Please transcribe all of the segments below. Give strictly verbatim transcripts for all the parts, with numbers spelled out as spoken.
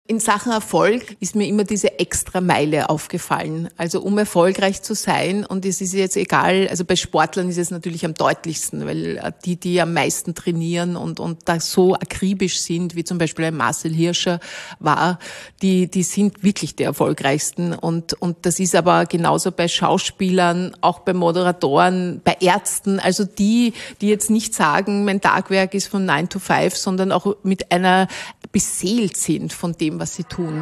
In Sachen Erfolg ist mir immer diese Extrameile aufgefallen. Also um erfolgreich zu sein, und es ist jetzt egal, also bei Sportlern ist es natürlich am deutlichsten, weil die, die am meisten trainieren und, und da so akribisch sind, wie zum Beispiel ein Marcel Hirscher war, die, die sind wirklich die erfolgreichsten. Und, und das ist aber genauso bei Schauspielern, auch bei Moderatoren, bei Ärzten, also die, die jetzt nicht sagen, mein Tagwerk ist von nine to five, sondern auch mit einer beseelt sind von dem, was sie tun.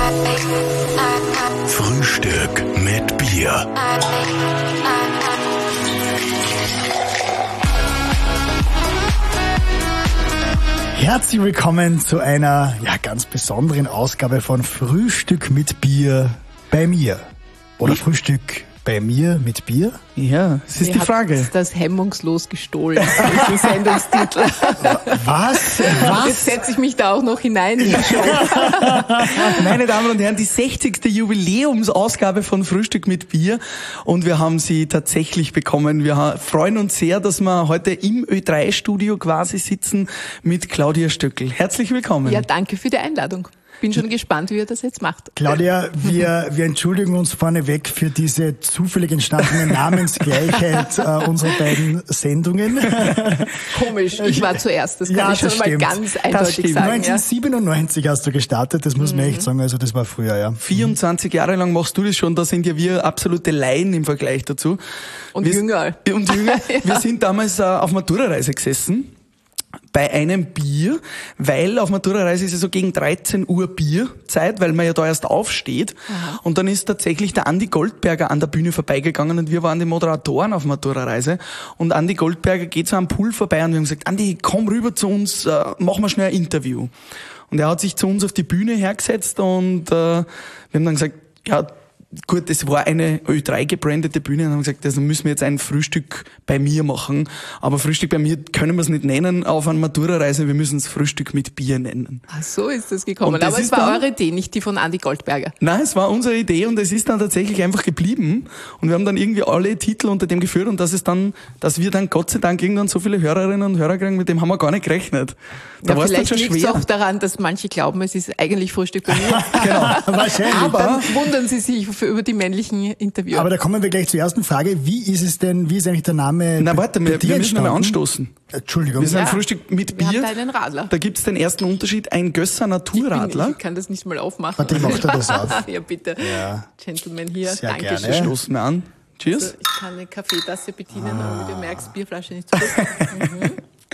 Frühstück mit Bier. Herzlich willkommen zu einer ja, ganz besonderen Ausgabe von Frühstück mit Bier bei mir. Oder ich Frühstück bei mir mit Bier? Ja, das ist Ihr die Frage. habt das hemmungslos gestohlen, diesen Sendungstitel. Was? Was? Jetzt setze ich mich da auch noch hinein in die Show. Meine Damen und Herren, die sechzigste Jubiläumsausgabe von Frühstück mit Bier, und wir haben sie tatsächlich bekommen. Wir freuen uns sehr, dass wir heute im Ö drei Studio quasi sitzen mit Claudia Stöckl. Herzlich willkommen. Ja, danke für die Einladung. Bin schon gespannt, wie ihr das jetzt macht. Claudia, wir, wir entschuldigen uns vorneweg für diese zufällig entstandene Namensgleichheit äh, unserer beiden Sendungen. Komisch, ich war zuerst, das kann ja, ich schon das mal stimmt. ganz eindeutig sagen. neunzehnhundertsiebenundneunzig ja. hast du gestartet, das muss man echt sagen, also das war früher, ja. vierundzwanzig Jahre lang machst du das schon, da sind ja wir absolute Laien im Vergleich dazu. Und wir, jünger. Und jünger. Ja. Wir sind damals äh, auf Matura-Reise gesessen. Bei einem Bier, weil auf Matura-Reise ist ja so gegen dreizehn Uhr Bierzeit, weil man ja da erst aufsteht. Aha. Und dann ist tatsächlich der Andi Goldberger an der Bühne vorbeigegangen und wir waren die Moderatoren auf Matura-Reise. Und Andi Goldberger geht so am Pool vorbei und wir haben gesagt, Andi, komm rüber zu uns, äh, mach mal schnell ein Interview. Und er hat sich zu uns auf die Bühne hergesetzt und äh, wir haben dann gesagt, ja, gut, es war eine Ö drei gebrandete Bühne und haben gesagt, also müssen wir jetzt ein Frühstück bei mir machen. Aber Frühstück bei mir können wir es nicht nennen auf einer Matura-Reise, wir müssen es Frühstück mit Bier nennen. Ach so ist das gekommen. Das aber es war dann eure Idee, nicht die von Andi Goldberger. Nein, es war unsere Idee und es ist dann tatsächlich einfach geblieben. Und wir haben dann irgendwie alle Titel unter dem geführt und dass es dann, dass wir dann Gott sei Dank irgendwann so viele Hörerinnen und Hörer kriegen, mit dem haben wir gar nicht gerechnet. Da ja, war es dann schon vielleicht liegt es schwer. auch daran, dass manche glauben, es ist eigentlich Frühstück bei mir. Genau. Wahrscheinlich. Aber dann wundern sie sich für, über die männlichen Interviewer. Aber da kommen wir gleich zur ersten Frage. Wie ist es denn, wie ist eigentlich der Name? Na warte, wir, wir müssen einmal anstoßen. Entschuldigung. Wir sind Ja. ein Frühstück mit Bier. Wir haben da einen Radler. Da gibt's den ersten Unterschied, ein Gösser Naturradler. Ich, ich kann das nicht mal aufmachen. Warte, macht er das auf? Ja, bitte. Ja. Gentleman hier. Sehr Dankeschön. gerne. Stoßen wir an. Cheers. Also, ich kann eine Kaffeetasse bedienen, aber wie du merkst, Bierflasche nicht so gut. Mhm.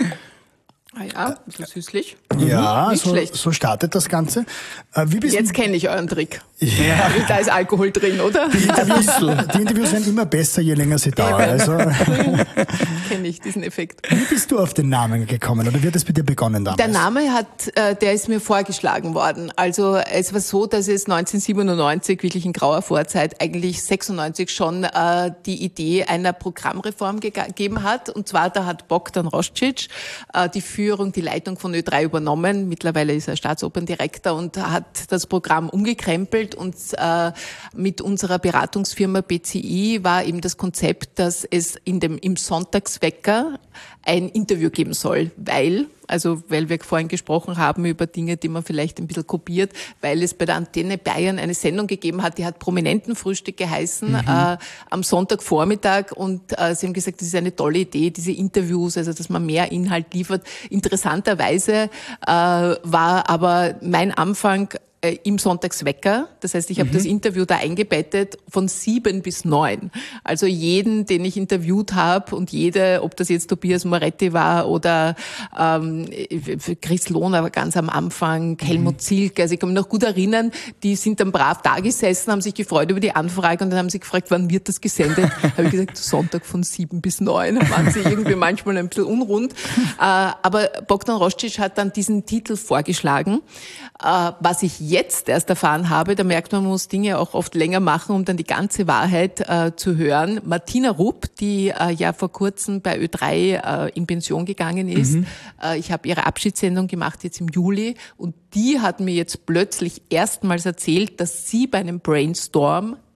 Ah ja, so süßlich. Ja, Nicht so, schlecht. so startet das Ganze. Äh, wie bist Jetzt kenne ich euren Trick. Ja. Da ist Alkohol drin, oder? Die Interviews, die Interviews werden immer besser, je länger sie dauern. Also, Kenne ich diesen Effekt. wie bist du auf den Namen gekommen oder wie hat es bei dir begonnen damals? Der Name hat, äh, der ist mir vorgeschlagen worden. Also es war so, dass es neunzehnhundertsiebenundneunzig, wirklich in grauer Vorzeit, eigentlich sechsundneunzig schon äh, die Idee einer Programmreform gegeben hat. Und zwar, da hat Bogdan Roscic äh, die Führung, die Leitung von Ö drei übernommen. Mittlerweile ist er Staatsoperndirektor und hat das Programm umgekrempelt. Und äh, mit unserer Beratungsfirma B C I war eben das Konzept, dass es in dem im Sonntagswecker ein Interview geben soll, weil, also weil wir vorhin gesprochen haben über Dinge, die man vielleicht ein bisschen kopiert, weil es bei der Antenne Bayern eine Sendung gegeben hat, die hat Prominentenfrühstück geheißen, mhm. äh, am Sonntagvormittag, und äh, sie haben gesagt, das ist eine tolle Idee, diese Interviews, also dass man mehr Inhalt liefert. Interessanterweise äh, war aber mein Anfang im Sonntagswecker. Das heißt, ich habe mhm. das Interview da eingebettet von sieben bis neun. Also jeden, den ich interviewt habe, und jede, ob das jetzt Tobias Moretti war oder ähm, Chris Lohner ganz am Anfang, Helmut mhm. Zilk, also ich kann mich noch gut erinnern, die sind dann brav da gesessen, haben sich gefreut über die Anfrage und dann haben sie gefragt, wann wird das gesendet? Habe ich gesagt, Sonntag von sieben bis neun. Da waren sie irgendwie manchmal ein bisschen unrund. äh, aber Bogdan Roscic hat dann diesen Titel vorgeschlagen. Äh, was ich jetzt erst erfahren habe, da merkt man, man muss Dinge auch oft länger machen, um dann die ganze Wahrheit äh, zu hören. Martina Rupp, die äh, ja vor kurzem bei Ö drei äh, in Pension gegangen ist, mhm. äh, ich habe ihre Abschiedssendung gemacht jetzt im Juli, und die hat mir jetzt plötzlich erstmals erzählt, dass sie bei einem Brainstorm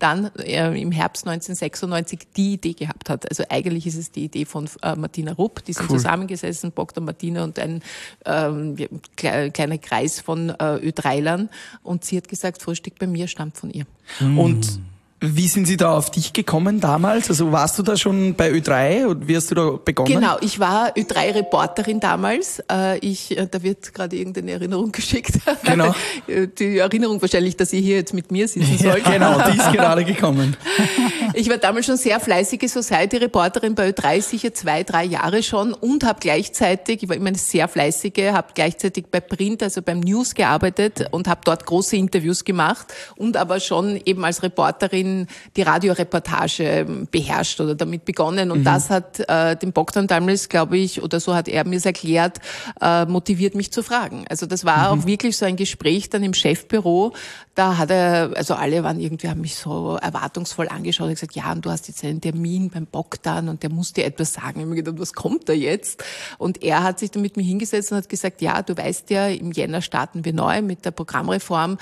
dann äh, im Herbst neunzehnhundertsechsundneunzig die Idee gehabt hat. Also eigentlich ist es die Idee von äh, Martina Rupp, die sind cool. zusammengesessen, Bogdan, Martina und ein ähm, kle- kleiner Kreis von äh, Ö drei Lern und sie hat gesagt, Frühstück bei mir stammt von ihr. Mhm. Und wie sind Sie da auf dich gekommen damals? Also warst du da schon bei Ö drei und wie hast du da begonnen? Genau, ich war Ö drei Reporterin damals. Ich, da wird gerade irgendeine Erinnerung geschickt. Genau. Die Erinnerung wahrscheinlich, dass ihr hier jetzt mit mir sitzen sollt. Ja, genau, die ist gerade gekommen. Ich war damals schon sehr fleißige Society-Reporterin bei Ö drei, sicher zwei, drei Jahre schon und habe gleichzeitig, ich war immer eine sehr fleißige, habe gleichzeitig bei Print, also beim News gearbeitet und habe dort große Interviews gemacht und aber schon eben als Reporterin die Radioreportage beherrscht oder damit begonnen. Und mhm. das hat äh, den Bogdan damals, glaube ich, oder so hat er mir es erklärt, äh, motiviert mich zu fragen. Also das war mhm. auch wirklich so ein Gespräch dann im Chefbüro. Da hat er, also alle waren irgendwie, haben mich so erwartungsvoll angeschaut und gesagt, ja, und du hast jetzt einen Termin beim Bogdan und der muss dir etwas sagen. Ich habe mir gedacht, was kommt da jetzt? Und er hat sich dann mit mir hingesetzt und hat gesagt, ja, du weißt ja, im Jänner starten wir neu mit der Programmreform.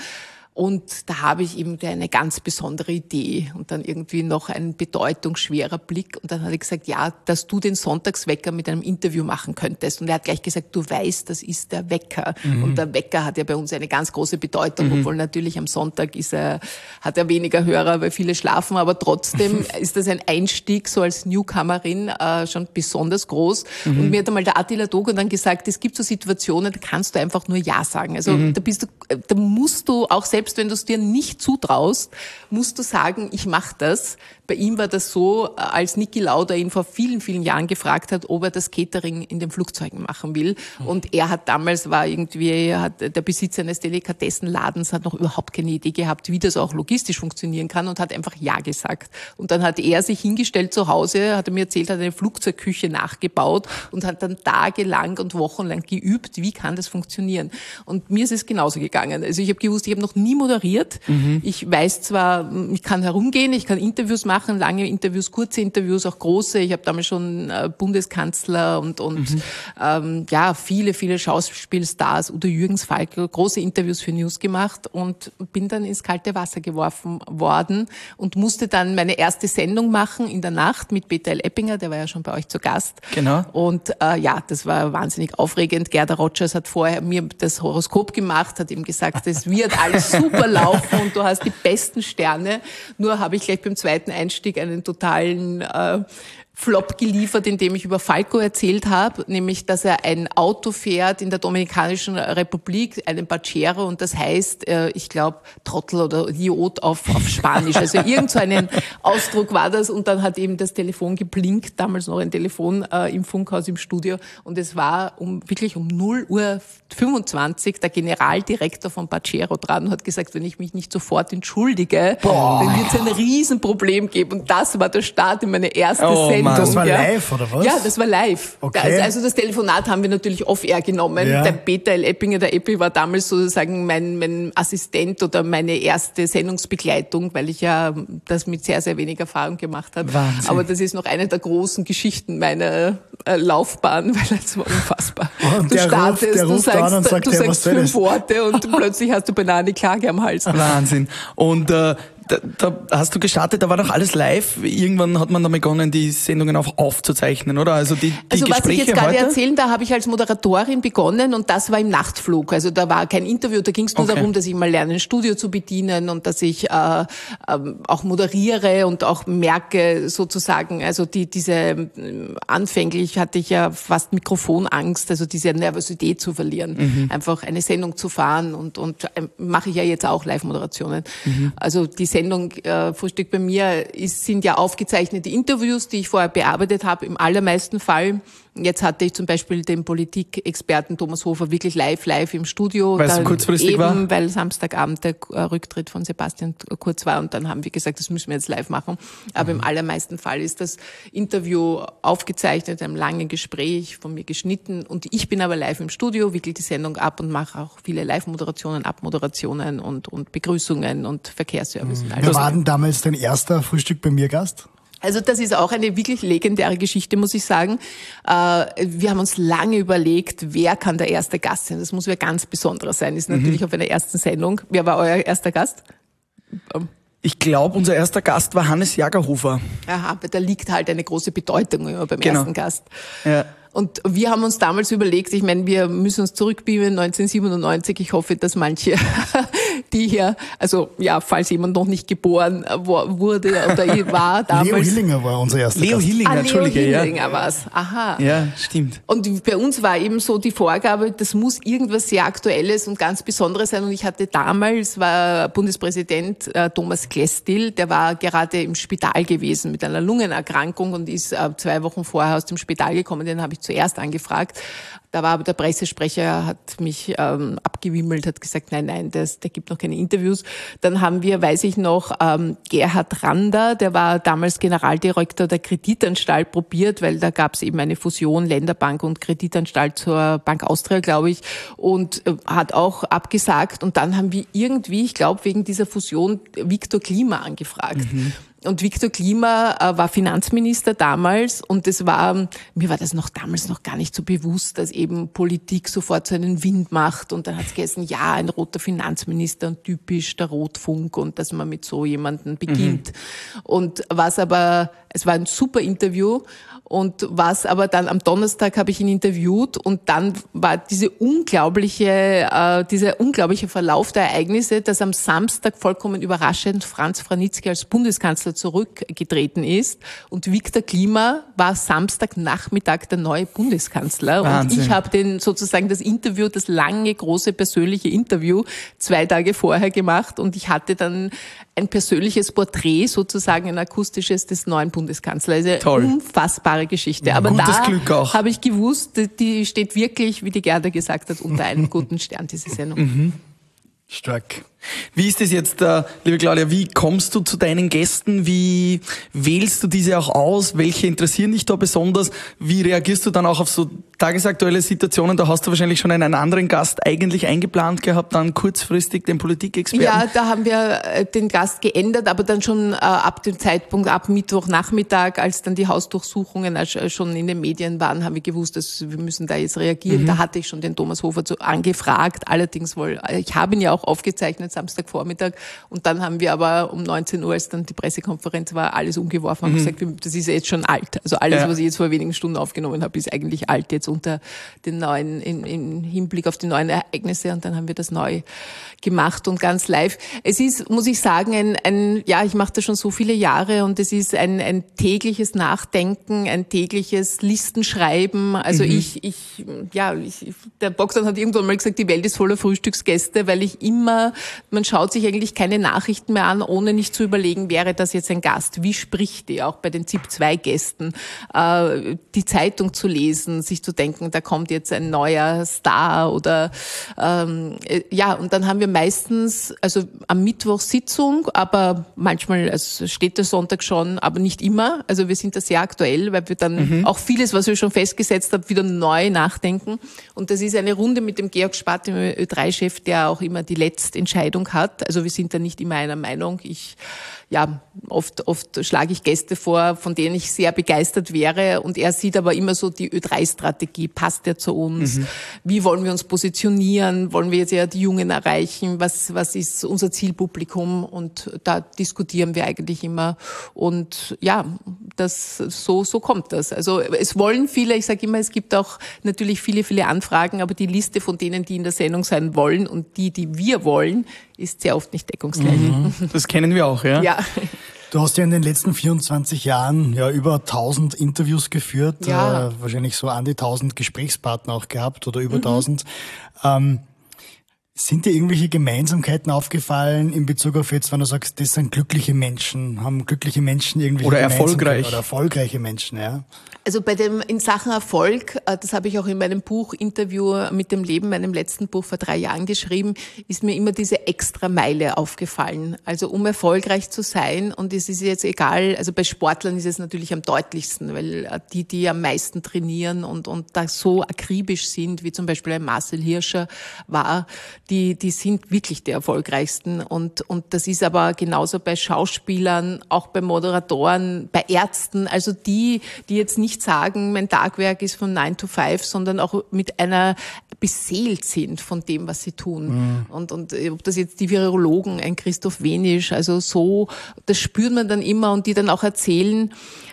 Und da habe ich eben eine ganz besondere Idee und dann irgendwie noch ein bedeutungsschwerer Blick. Und dann hat er gesagt, ja, dass du den Sonntagswecker mit einem Interview machen könntest. Und er hat gleich gesagt, du weißt, das ist der Wecker. Mhm. Und der Wecker hat ja bei uns eine ganz große Bedeutung, mhm. obwohl natürlich am Sonntag ist er, hat er weniger Hörer, weil viele schlafen. Aber trotzdem ist das ein Einstieg so als Newcomerin äh, schon besonders groß. Mhm. Und mir hat einmal der Attila Dogan dann gesagt, es gibt so Situationen, da kannst du einfach nur Ja sagen. Also mhm. da bist du, da musst du auch selbst Selbst wenn du es dir nicht zutraust, musst du sagen, ich mache das. Bei ihm war das so, als Niki Lauda ihn vor vielen, vielen Jahren gefragt hat, ob er das Catering in den Flugzeugen machen will. Und er hat damals, war irgendwie, hat der Besitzer eines Delikatessenladens, hat noch überhaupt keine Idee gehabt, wie das auch logistisch funktionieren kann und hat einfach Ja gesagt. Und dann hat er sich hingestellt zu Hause, hat er mir erzählt, hat eine Flugzeugküche nachgebaut und hat dann tagelang und wochenlang geübt, wie kann das funktionieren. Und mir ist es genauso gegangen. Also ich habe gewusst, ich habe noch nie moderiert. Mhm. Ich weiß zwar, ich kann herumgehen, ich kann Interviews machen, lange Interviews, kurze Interviews, auch große. Ich habe damals schon äh, Bundeskanzler und und mhm. ähm, ja viele, viele Schauspielstars, Udo Jürgens, Falk, große Interviews für News gemacht und bin dann ins kalte Wasser geworfen worden und musste dann meine erste Sendung machen in der Nacht mit Peter L. Eppinger, der war ja schon bei euch zu Gast. Genau. Und äh, ja, das war wahnsinnig aufregend. Gerda Rogers hat vorher mir das Horoskop gemacht, hat ihm gesagt, es wird alles super laufen und du hast die besten Sterne. Nur habe ich gleich beim zweiten Einstieg einen totalen äh, Flop geliefert, in dem ich über Falco erzählt habe, nämlich, dass er ein Auto fährt in der Dominikanischen Republik, einen Pajero, und das heißt, äh, ich glaube, Trottel oder Idiot auf, auf Spanisch. Also irgend so einen Ausdruck war das und dann hat eben das Telefon geblinkt, damals noch ein Telefon äh, im Funkhaus im Studio und es war um wirklich um null Uhr fünfundzwanzig der Generaldirektor von Pajero dran und hat gesagt, wenn ich mich nicht sofort entschuldige, Boah. dann wird es ein Riesenproblem geben und das war der Start in meine erste oh. Sendung. Das war ja. live, oder was? Ja, das war live. Okay. Also das Telefonat haben wir natürlich off-air genommen. Ja. Der Peter L. Eppinger, der Eppi, war damals sozusagen mein, mein Assistent oder meine erste Sendungsbegleitung, weil ich ja das mit sehr, sehr wenig Erfahrung gemacht habe. Wahnsinn. Aber das ist noch eine der großen Geschichten meiner äh, Laufbahn, weil das war unfassbar. Und du der startest, ruft, der du ruft sagst, an und sagt, du ja, sagst was soll fünf das? Worte und plötzlich hast du beinahe eine Klage am Hals. Wahnsinn. Und äh, Da, da hast du gestartet, da war doch alles live. Irgendwann hat man dann begonnen, die Sendungen auch aufzuzeichnen, oder? Also die, die also Gespräche was ich jetzt gerade heute? erzählen, da habe ich als Moderatorin begonnen und das war im Nachtflug. Also da war kein Interview, da ging es nur Okay. darum, dass ich mal lerne, ein Studio zu bedienen und dass ich äh, äh, auch moderiere und auch merke sozusagen, also die diese äh, anfänglich hatte ich ja fast Mikrofonangst, also diese Nervosität zu verlieren, mhm. einfach eine Sendung zu fahren und und äh, mache ich ja jetzt auch Live-Moderationen. Mhm. Also die Sendung äh, Frühstück bei mir ist, sind ja aufgezeichnete Interviews, die ich vorher bearbeitet habe, im allermeisten Fall. Jetzt hatte ich zum Beispiel den Politikexperten Thomas Hofer wirklich live, live im Studio. Weil es so kurzfristig eben, war? Weil Samstagabend der Rücktritt von Sebastian Kurz war und dann haben wir gesagt, das müssen wir jetzt live machen. Aber mhm. im allermeisten Fall ist das Interview aufgezeichnet, einem langen Gespräch von mir geschnitten und ich bin aber live im Studio, wickle die Sendung ab und mache auch viele Live-Moderationen, Abmoderationen und, und Begrüßungen und Verkehrsservice. Mhm. Wer war denn damals dein erster Frühstück bei mir Gast? Also das ist auch eine wirklich legendäre Geschichte, muss ich sagen. Wir haben uns lange überlegt, wer kann der erste Gast sein. Das muss wer ganz Besonderer sein. Ist natürlich mhm. auf einer ersten Sendung. Wer war euer erster Gast? Ich glaube, unser erster Gast war Hannes Jagerhofer. Aha, aber da liegt halt eine große Bedeutung immer beim Genau. ersten Gast. Ja. Und wir haben uns damals überlegt, ich meine, wir müssen uns zurückbeamen, neunzehnhundertsiebenundneunzig. Ich hoffe, dass manche, die hier, also ja, falls jemand noch nicht geboren wurde oder war damals. Leo Hillinger war unser erster Leo Gast. Hillinger, Ah, Leo Entschuldige. Hillinger ja. war's. Aha. Ja, stimmt. Und bei uns war eben so die Vorgabe, das muss irgendwas sehr Aktuelles und ganz Besonderes sein. Und ich hatte damals, war Bundespräsident äh, Thomas Klestil, der war gerade im Spital gewesen mit einer Lungenerkrankung und ist äh, zwei Wochen vorher aus dem Spital gekommen. Den habe ich zuerst angefragt. Da war aber der Pressesprecher, hat mich ähm, abgewimmelt, hat gesagt, nein, nein, das, der gibt noch keine Interviews. Dann haben wir, weiß ich noch, ähm, Gerhard Rander, der war damals Generaldirektor der Kreditanstalt, probiert, weil da gab es eben eine Fusion Länderbank und Kreditanstalt zur Bank Austria, glaube ich, und äh, hat auch abgesagt. Und dann haben wir irgendwie, ich glaube, wegen dieser Fusion Viktor Klima angefragt. Mhm. Und Viktor Klima äh, war Finanzminister damals und es war, mir war das noch damals noch gar nicht so bewusst, dass eben Politik sofort so einen Wind macht und dann hat es geheißen, ja, ein roter Finanzminister und typisch der Rotfunk und dass man mit so jemandem beginnt. Mhm. Und was aber, es war ein super Interview und was aber dann am Donnerstag habe ich ihn interviewt und dann war diese unglaubliche, äh, dieser unglaubliche Verlauf der Ereignisse, dass am Samstag vollkommen überraschend Franz Vranitzky als Bundeskanzler zurückgetreten ist und Viktor Klima war Samstagnachmittag der neue Bundeskanzler. Wahnsinn. Und ich habe den sozusagen das Interview, das lange, große persönliche Interview zwei Tage vorher gemacht und ich hatte dann ein persönliches Porträt, sozusagen ein akustisches des neuen Bundeskanzlers. Also Toll. Unfassbare Geschichte. Ja, aber gutes da Glück auch. habe ich gewusst, die steht wirklich, wie die Gerda gesagt hat, unter einem guten Stern, diese Sendung. Mhm. Stark. Wie ist es jetzt, äh, liebe Claudia, wie kommst du zu deinen Gästen? Wie wählst du diese auch aus? Welche interessieren dich da besonders? Wie reagierst du dann auch auf so tagesaktuelle Situationen? Da hast du wahrscheinlich schon einen anderen Gast eigentlich eingeplant gehabt, dann kurzfristig den Politikexperten. Ja, da haben wir äh, den Gast geändert, aber dann schon äh, ab dem Zeitpunkt, ab Mittwochnachmittag, als dann die Hausdurchsuchungen äh, schon in den Medien waren, haben wir gewusst, dass wir müssen da jetzt reagieren. Mhm. Da hatte ich schon den Thomas Hofer zu, angefragt. Allerdings wohl, ich habe ihn ja auch aufgezeichnet, Samstagvormittag. Und dann haben wir aber um neunzehn Uhr, als dann die Pressekonferenz war, alles umgeworfen und mhm. gesagt, das ist jetzt schon alt. Also alles, ja. was ich jetzt vor wenigen Stunden aufgenommen habe, ist eigentlich alt jetzt unter den neuen, im, im Hinblick auf die neuen Ereignisse. Und dann haben wir das neu gemacht und ganz live. Es ist, muss ich sagen, ein, ein ja, ich mache das schon so viele Jahre und es ist ein, ein tägliches Nachdenken, ein tägliches Listenschreiben. Also mhm. ich, ich, ja, ich, der Bogdan hat irgendwann mal gesagt, die Welt ist voller Frühstücksgäste, weil ich immer, man schaut sich eigentlich keine Nachrichten mehr an, ohne nicht zu überlegen, wäre das jetzt ein Gast? Wie spricht die? Auch bei den Z I P zwei Gästen, äh, die Zeitung zu lesen, sich zu denken, da kommt jetzt ein neuer Star oder ähm, ja, und dann haben wir meistens, also am Mittwoch Sitzung, aber manchmal, also steht der Sonntag schon, aber nicht immer. Also wir sind da sehr aktuell, weil wir dann mhm. auch vieles, was wir schon festgesetzt haben, wieder neu nachdenken. Und das ist eine Runde mit dem Georg Spath, dem Ö drei Chef, der auch immer die letzte Entscheidung hat. Also wir sind da nicht immer einer Meinung. Ich ja, oft, oft schlage ich Gäste vor, von denen ich sehr begeistert wäre und er sieht aber immer so die Ö drei Strategie, passt der zu uns? Mhm. Wie wollen wir uns positionieren? Wollen wir jetzt ja die Jungen erreichen? Was, was ist unser Zielpublikum? Und da diskutieren wir eigentlich immer und ja, das, so, so kommt das. Also es wollen viele, ich sage immer, es gibt auch natürlich viele, viele Anfragen, aber die Liste von denen, die in der Sendung sein wollen und die, die wir wollen, ist sehr oft nicht deckungsgleich. Mhm. Das kennen wir auch, ja? Ja. Du hast ja in den letzten vierundzwanzig Jahren ja über tausend Interviews geführt, ja. äh, wahrscheinlich so an die tausend Gesprächspartner auch gehabt oder über tausend. Mhm. Ähm, sind dir irgendwelche Gemeinsamkeiten aufgefallen in Bezug auf jetzt, wenn du sagst, das sind glückliche Menschen, haben glückliche Menschen irgendwie oder erfolgreich oder erfolgreiche Menschen, ja? Also bei dem in Sachen Erfolg, das habe ich auch in meinem Buch Interview mit dem Leben, meinem letzten Buch vor drei Jahren geschrieben, ist mir immer diese Extrameile aufgefallen. Also um erfolgreich zu sein, und es ist jetzt egal, also bei Sportlern ist es natürlich am deutlichsten, weil die, die am meisten trainieren und und da so akribisch sind, wie zum Beispiel ein Marcel Hirscher war, die die sind wirklich die erfolgreichsten. Und und das ist aber genauso bei Schauspielern, auch bei Moderatoren, bei Ärzten, also die, die jetzt nicht sagen, mein Tagwerk ist von nine to five, sondern auch mit einer beseelt sind von dem, was sie tun. Mhm. Und, und ob das jetzt die Virologen, ein Christoph Wenisch, also so, das spürt man dann immer und die dann auch erzählen,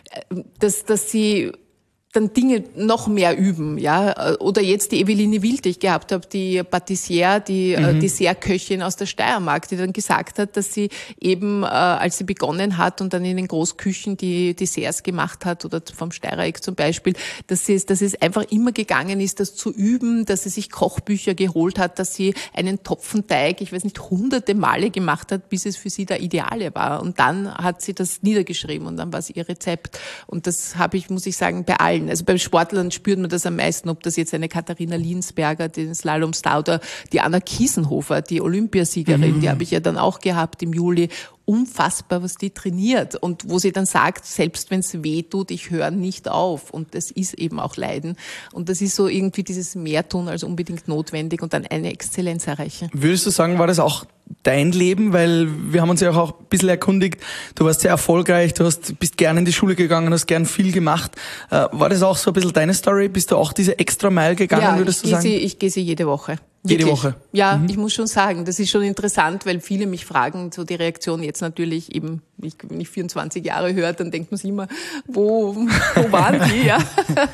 dass, dass sie dann Dinge noch mehr üben, ja, oder jetzt die Eveline Wild, die ich gehabt habe, die Patissière, die mhm. äh, Dessertköchin aus der Steiermark, die dann gesagt hat, dass sie eben, äh, als sie begonnen hat und dann in den Großküchen die Desserts gemacht hat, oder vom Steirereck zum Beispiel, dass sie, dass es einfach immer gegangen ist, das zu üben, dass sie sich Kochbücher geholt hat, dass sie einen Topfenteig, ich weiß nicht, hunderte Male gemacht hat, bis es für sie der Ideale war. Und dann hat sie das niedergeschrieben und dann war es ihr Rezept. Und das habe ich, muss ich sagen, bei allen. Also bei Sportlern spürt man das am meisten, ob das jetzt eine Katharina Liensberger, den Slalomstar, oder die Anna Kiesenhofer, die Olympiasiegerin, mhm. die habe ich ja dann auch gehabt im Juli. Unfassbar, was die trainiert und wo sie dann sagt, selbst wenn es weh tut, ich höre nicht auf, und das ist eben auch Leiden, und das ist so irgendwie dieses mehr tun als unbedingt notwendig und dann eine Exzellenz erreichen. Würdest du sagen, war das auch dein Leben? Weil wir haben uns ja auch ein bisschen erkundigt, du warst sehr erfolgreich, du hast, bist gerne in die Schule gegangen, hast gern viel gemacht. War das auch so ein bisschen deine Story? Bist du auch diese extra Mile gegangen, ja, würdest du ich sagen? Sie, ich gehe sie jede Woche. Jede Wirklich? Woche? Ja, mhm. ich muss schon sagen, das ist schon interessant, weil viele mich fragen, so die Reaktion jetzt natürlich eben, ich, wenn ich vierundzwanzig Jahre höre, dann denkt man sich immer, wo, wo waren die, ja?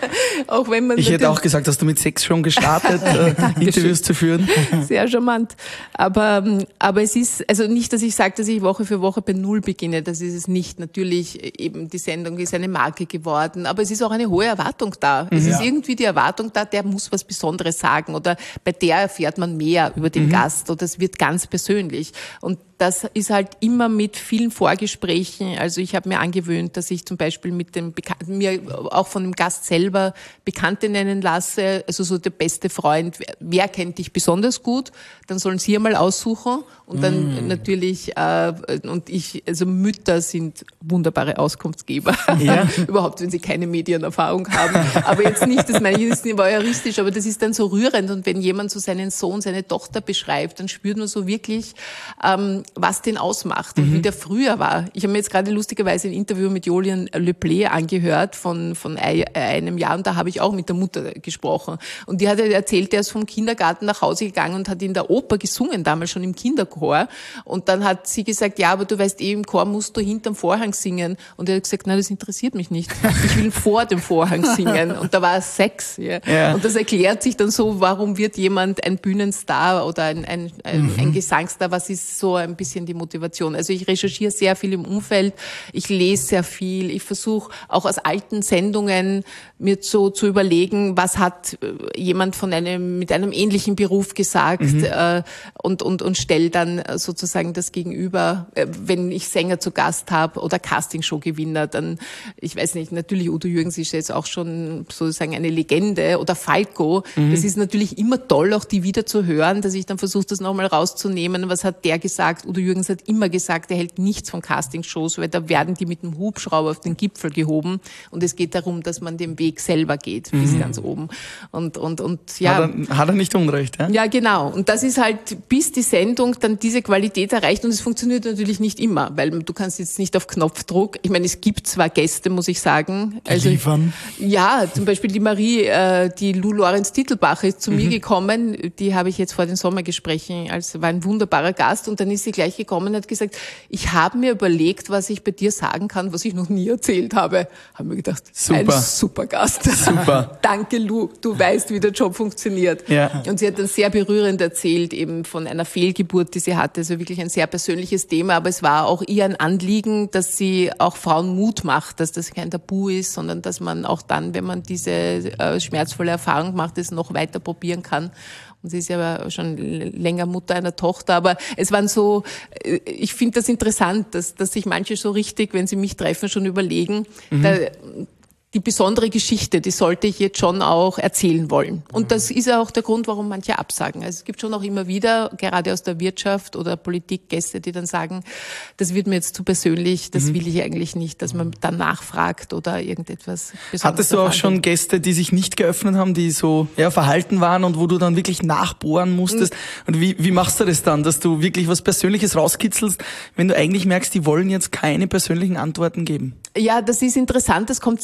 Auch wenn man ich hätte auch gesagt, hast du mit sechs schon gestartet, äh, Interviews zu führen? Sehr charmant. Aber, aber es ist, also nicht, dass ich sage, dass ich Woche für Woche bei Null beginne, das ist es nicht. Natürlich, eben die Sendung ist eine Marke geworden, aber es ist auch eine hohe Erwartung da. Es ja. ist irgendwie die Erwartung da, der muss was Besonderes sagen, oder bei der erfährt man mehr über den mhm. Gast, oder es wird ganz persönlich. Und das ist halt immer mit vielen Vorgesprächen. Also ich habe mir angewöhnt, dass ich zum Beispiel mit dem Bekannten, mir auch von dem Gast selber Bekannte nennen lasse. Also so der beste Freund. Wer, wer kennt dich besonders gut? Dann sollen sie einmal aussuchen. Und dann mm. natürlich, äh, und ich, also Mütter sind wunderbare Auskunftsgeber. Ja. Überhaupt, wenn sie keine Medienerfahrung haben. Aber jetzt nicht, das meine ich jetzt nicht voyeuristisch, aber das ist dann so rührend. Und wenn jemand so seinen Sohn, seine Tochter beschreibt, dann spürt man so wirklich, ähm, was den ausmacht und mhm. wie der früher war. Ich habe mir jetzt gerade lustigerweise ein Interview mit Julian Leplé angehört von, von einem Jahr, und da habe ich auch mit der Mutter gesprochen. Und die hat erzählt, der ist vom Kindergarten nach Hause gegangen und hat in der Oper gesungen, damals schon im Kinderchor. Und dann hat sie gesagt, ja, aber du weißt eh, im Chor musst du hinterm Vorhang singen. Und er hat gesagt, nein, das interessiert mich nicht. Ich will vor dem Vorhang singen. Und da war er sechs. Ja. Ja. Und das erklärt sich dann so, warum wird jemand ein Bühnenstar oder ein, ein, ein, mhm. ein Gesangsstar, was ist so ein bisschen die Motivation. Also ich recherchiere sehr viel im Umfeld, ich lese sehr viel, ich versuche auch aus alten Sendungen mir so zu überlegen, was hat jemand von einem, mit einem ähnlichen Beruf gesagt, mhm. äh, und, und, und stelle dann sozusagen das Gegenüber, äh, wenn ich Sänger zu Gast habe oder Castingshow-Gewinner, dann, ich weiß nicht, natürlich Udo Jürgens ist jetzt auch schon sozusagen eine Legende, oder Falco. Mhm. Das ist natürlich immer toll, auch die wieder zu hören, dass ich dann versuche, das nochmal rauszunehmen. Was hat der gesagt? Udo Jürgens hat immer gesagt, er hält nichts von Castingshows, weil da werden die mit dem Hubschrauber auf den Gipfel gehoben, und es geht darum, dass man den Weg selber geht bis mhm. ganz oben. Und, und, und, ja. Hat er, hat er nicht Unrecht, ja? Ja, genau. Und das ist halt, bis die Sendung dann diese Qualität erreicht, und es funktioniert natürlich nicht immer, weil du kannst jetzt nicht auf Knopfdruck, ich meine, es gibt zwar Gäste, muss ich sagen. Also, liefern. Ja, zum Beispiel die Marie, äh, die Lou Lorenz Titelbach ist zu mhm. mir gekommen, die habe ich jetzt vor den Sommergesprächen, als war ein wunderbarer Gast, und dann ist sie gleich gekommen und hat gesagt, ich habe mir überlegt, was ich bei dir sagen kann, was ich noch nie erzählt habe. Haben wir gedacht, super. Ein super Gast. Super. Danke, Lou, du weißt, wie der Job funktioniert. Ja. Und sie hat dann sehr berührend erzählt, eben von einer Fehlgeburt, die sie hatte, also wirklich ein sehr persönliches Thema, aber es war auch ihr ein Anliegen, dass sie auch Frauen Mut macht, dass das kein Tabu ist, sondern dass man auch dann, wenn man diese äh, schmerzvolle Erfahrung macht, es noch weiter probieren kann. Und sie ist ja schon länger Mutter einer Tochter, aber es waren so, ich finde das interessant, dass, dass sich manche so richtig, wenn sie mich treffen, schon überlegen, mhm. da, die besondere Geschichte, die sollte ich jetzt schon auch erzählen wollen. Und das ist ja auch der Grund, warum manche absagen. Also es gibt schon auch immer wieder, gerade aus der Wirtschaft oder Politik, Gäste, die dann sagen, das wird mir jetzt zu persönlich, das mhm. will ich eigentlich nicht, dass man dann nachfragt oder irgendetwas Besonderes. Hattest du auch schon Gäste, die sich nicht geöffnet haben, die so ja, verhalten waren und wo du dann wirklich nachbohren musstest? Mhm. Und wie, wie machst du das dann, dass du wirklich was Persönliches rauskitzelst, wenn du eigentlich merkst, die wollen jetzt keine persönlichen Antworten geben? Ja, das ist interessant, das kommt sehr oft mit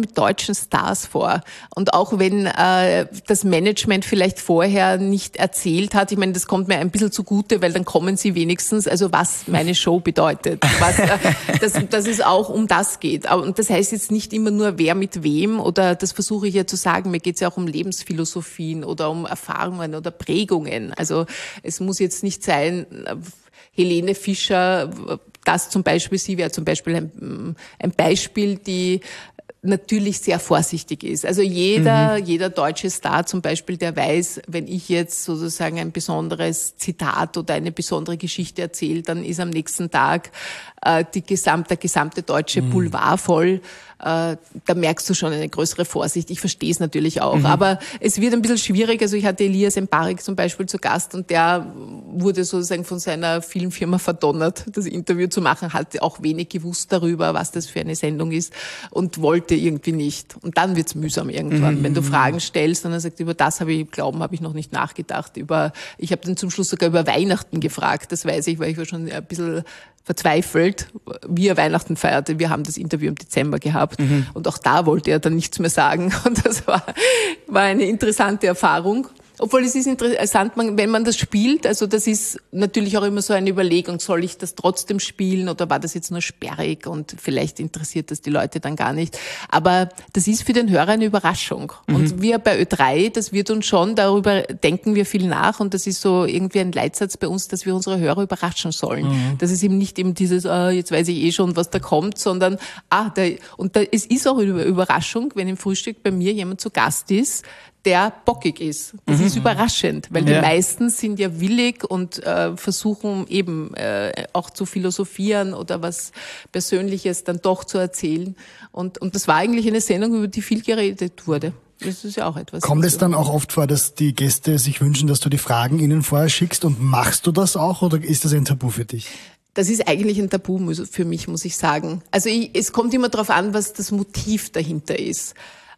mit deutschen Stars vor. Und auch wenn äh, das Management vielleicht vorher nicht erzählt hat, ich meine, das kommt mir ein bisschen zugute, weil dann kommen sie wenigstens, also was meine Show bedeutet. Was, äh, dass, dass es auch um das geht. Und das heißt jetzt nicht immer nur, wer mit wem, oder das versuche ich ja zu sagen, mir geht es ja auch um Lebensphilosophien oder um Erfahrungen oder Prägungen. Also es muss jetzt nicht sein, Helene Fischer, das zum Beispiel, sie wäre zum Beispiel ein, ein Beispiel, die natürlich sehr vorsichtig ist. Also jeder, mhm. jeder deutsche Star zum Beispiel, der weiß, wenn ich jetzt sozusagen ein besonderes Zitat oder eine besondere Geschichte erzähle, dann ist am nächsten Tag äh, die gesamte, der gesamte deutsche mhm. Boulevard voll. Äh, da merkst du schon eine größere Vorsicht. Ich verstehe es natürlich auch. Mhm. Aber es wird ein bisschen schwierig. Also ich hatte Elias Mbarek zum Beispiel zu Gast und der wurde sozusagen von seiner Filmfirma verdonnert, das Interview zu machen, hat auch wenig gewusst darüber, was das für eine Sendung ist und wollte irgendwie nicht. Und dann wird's mühsam irgendwann, mhm. wenn du Fragen stellst und er sagt, über das habe ich, glauben, habe ich noch nicht nachgedacht. Über, ich habe dann zum Schluss sogar über Weihnachten gefragt. Das weiß ich, weil ich war schon ein bisschen verzweifelt, wie er Weihnachten feierte. Wir haben das Interview im Dezember gehabt mhm. und auch da wollte er dann nichts mehr sagen. Und das war, war eine interessante Erfahrung. Obwohl es ist interessant, wenn man das spielt, also das ist natürlich auch immer so eine Überlegung, soll ich das trotzdem spielen oder war das jetzt nur sperrig und vielleicht interessiert das die Leute dann gar nicht. Aber das ist für den Hörer eine Überraschung. Mhm. Und wir bei Ö drei, das wird uns schon, darüber denken wir viel nach und das ist so irgendwie ein Leitsatz bei uns, dass wir unsere Hörer überraschen sollen. Mhm. Das ist eben nicht eben dieses, ah, jetzt weiß ich eh schon, was da kommt, sondern, ah, da, und da, es ist auch eine Überraschung, wenn im Frühstück bei mir jemand zu Gast ist, der bockig ist. Das mhm. ist überraschend, weil ja. die meisten sind ja willig und äh, versuchen eben äh, auch zu philosophieren oder was Persönliches dann doch zu erzählen. Und, und das war eigentlich eine Sendung, über die viel geredet wurde. Das ist ja auch etwas. Kommt es dann auch oft vor, dass die Gäste sich wünschen, dass du die Fragen ihnen vorher schickst und machst du das auch oder ist das ein Tabu für dich? Das ist eigentlich ein Tabu für mich, muss ich sagen. Also ich, es kommt immer darauf an, was das Motiv dahinter ist.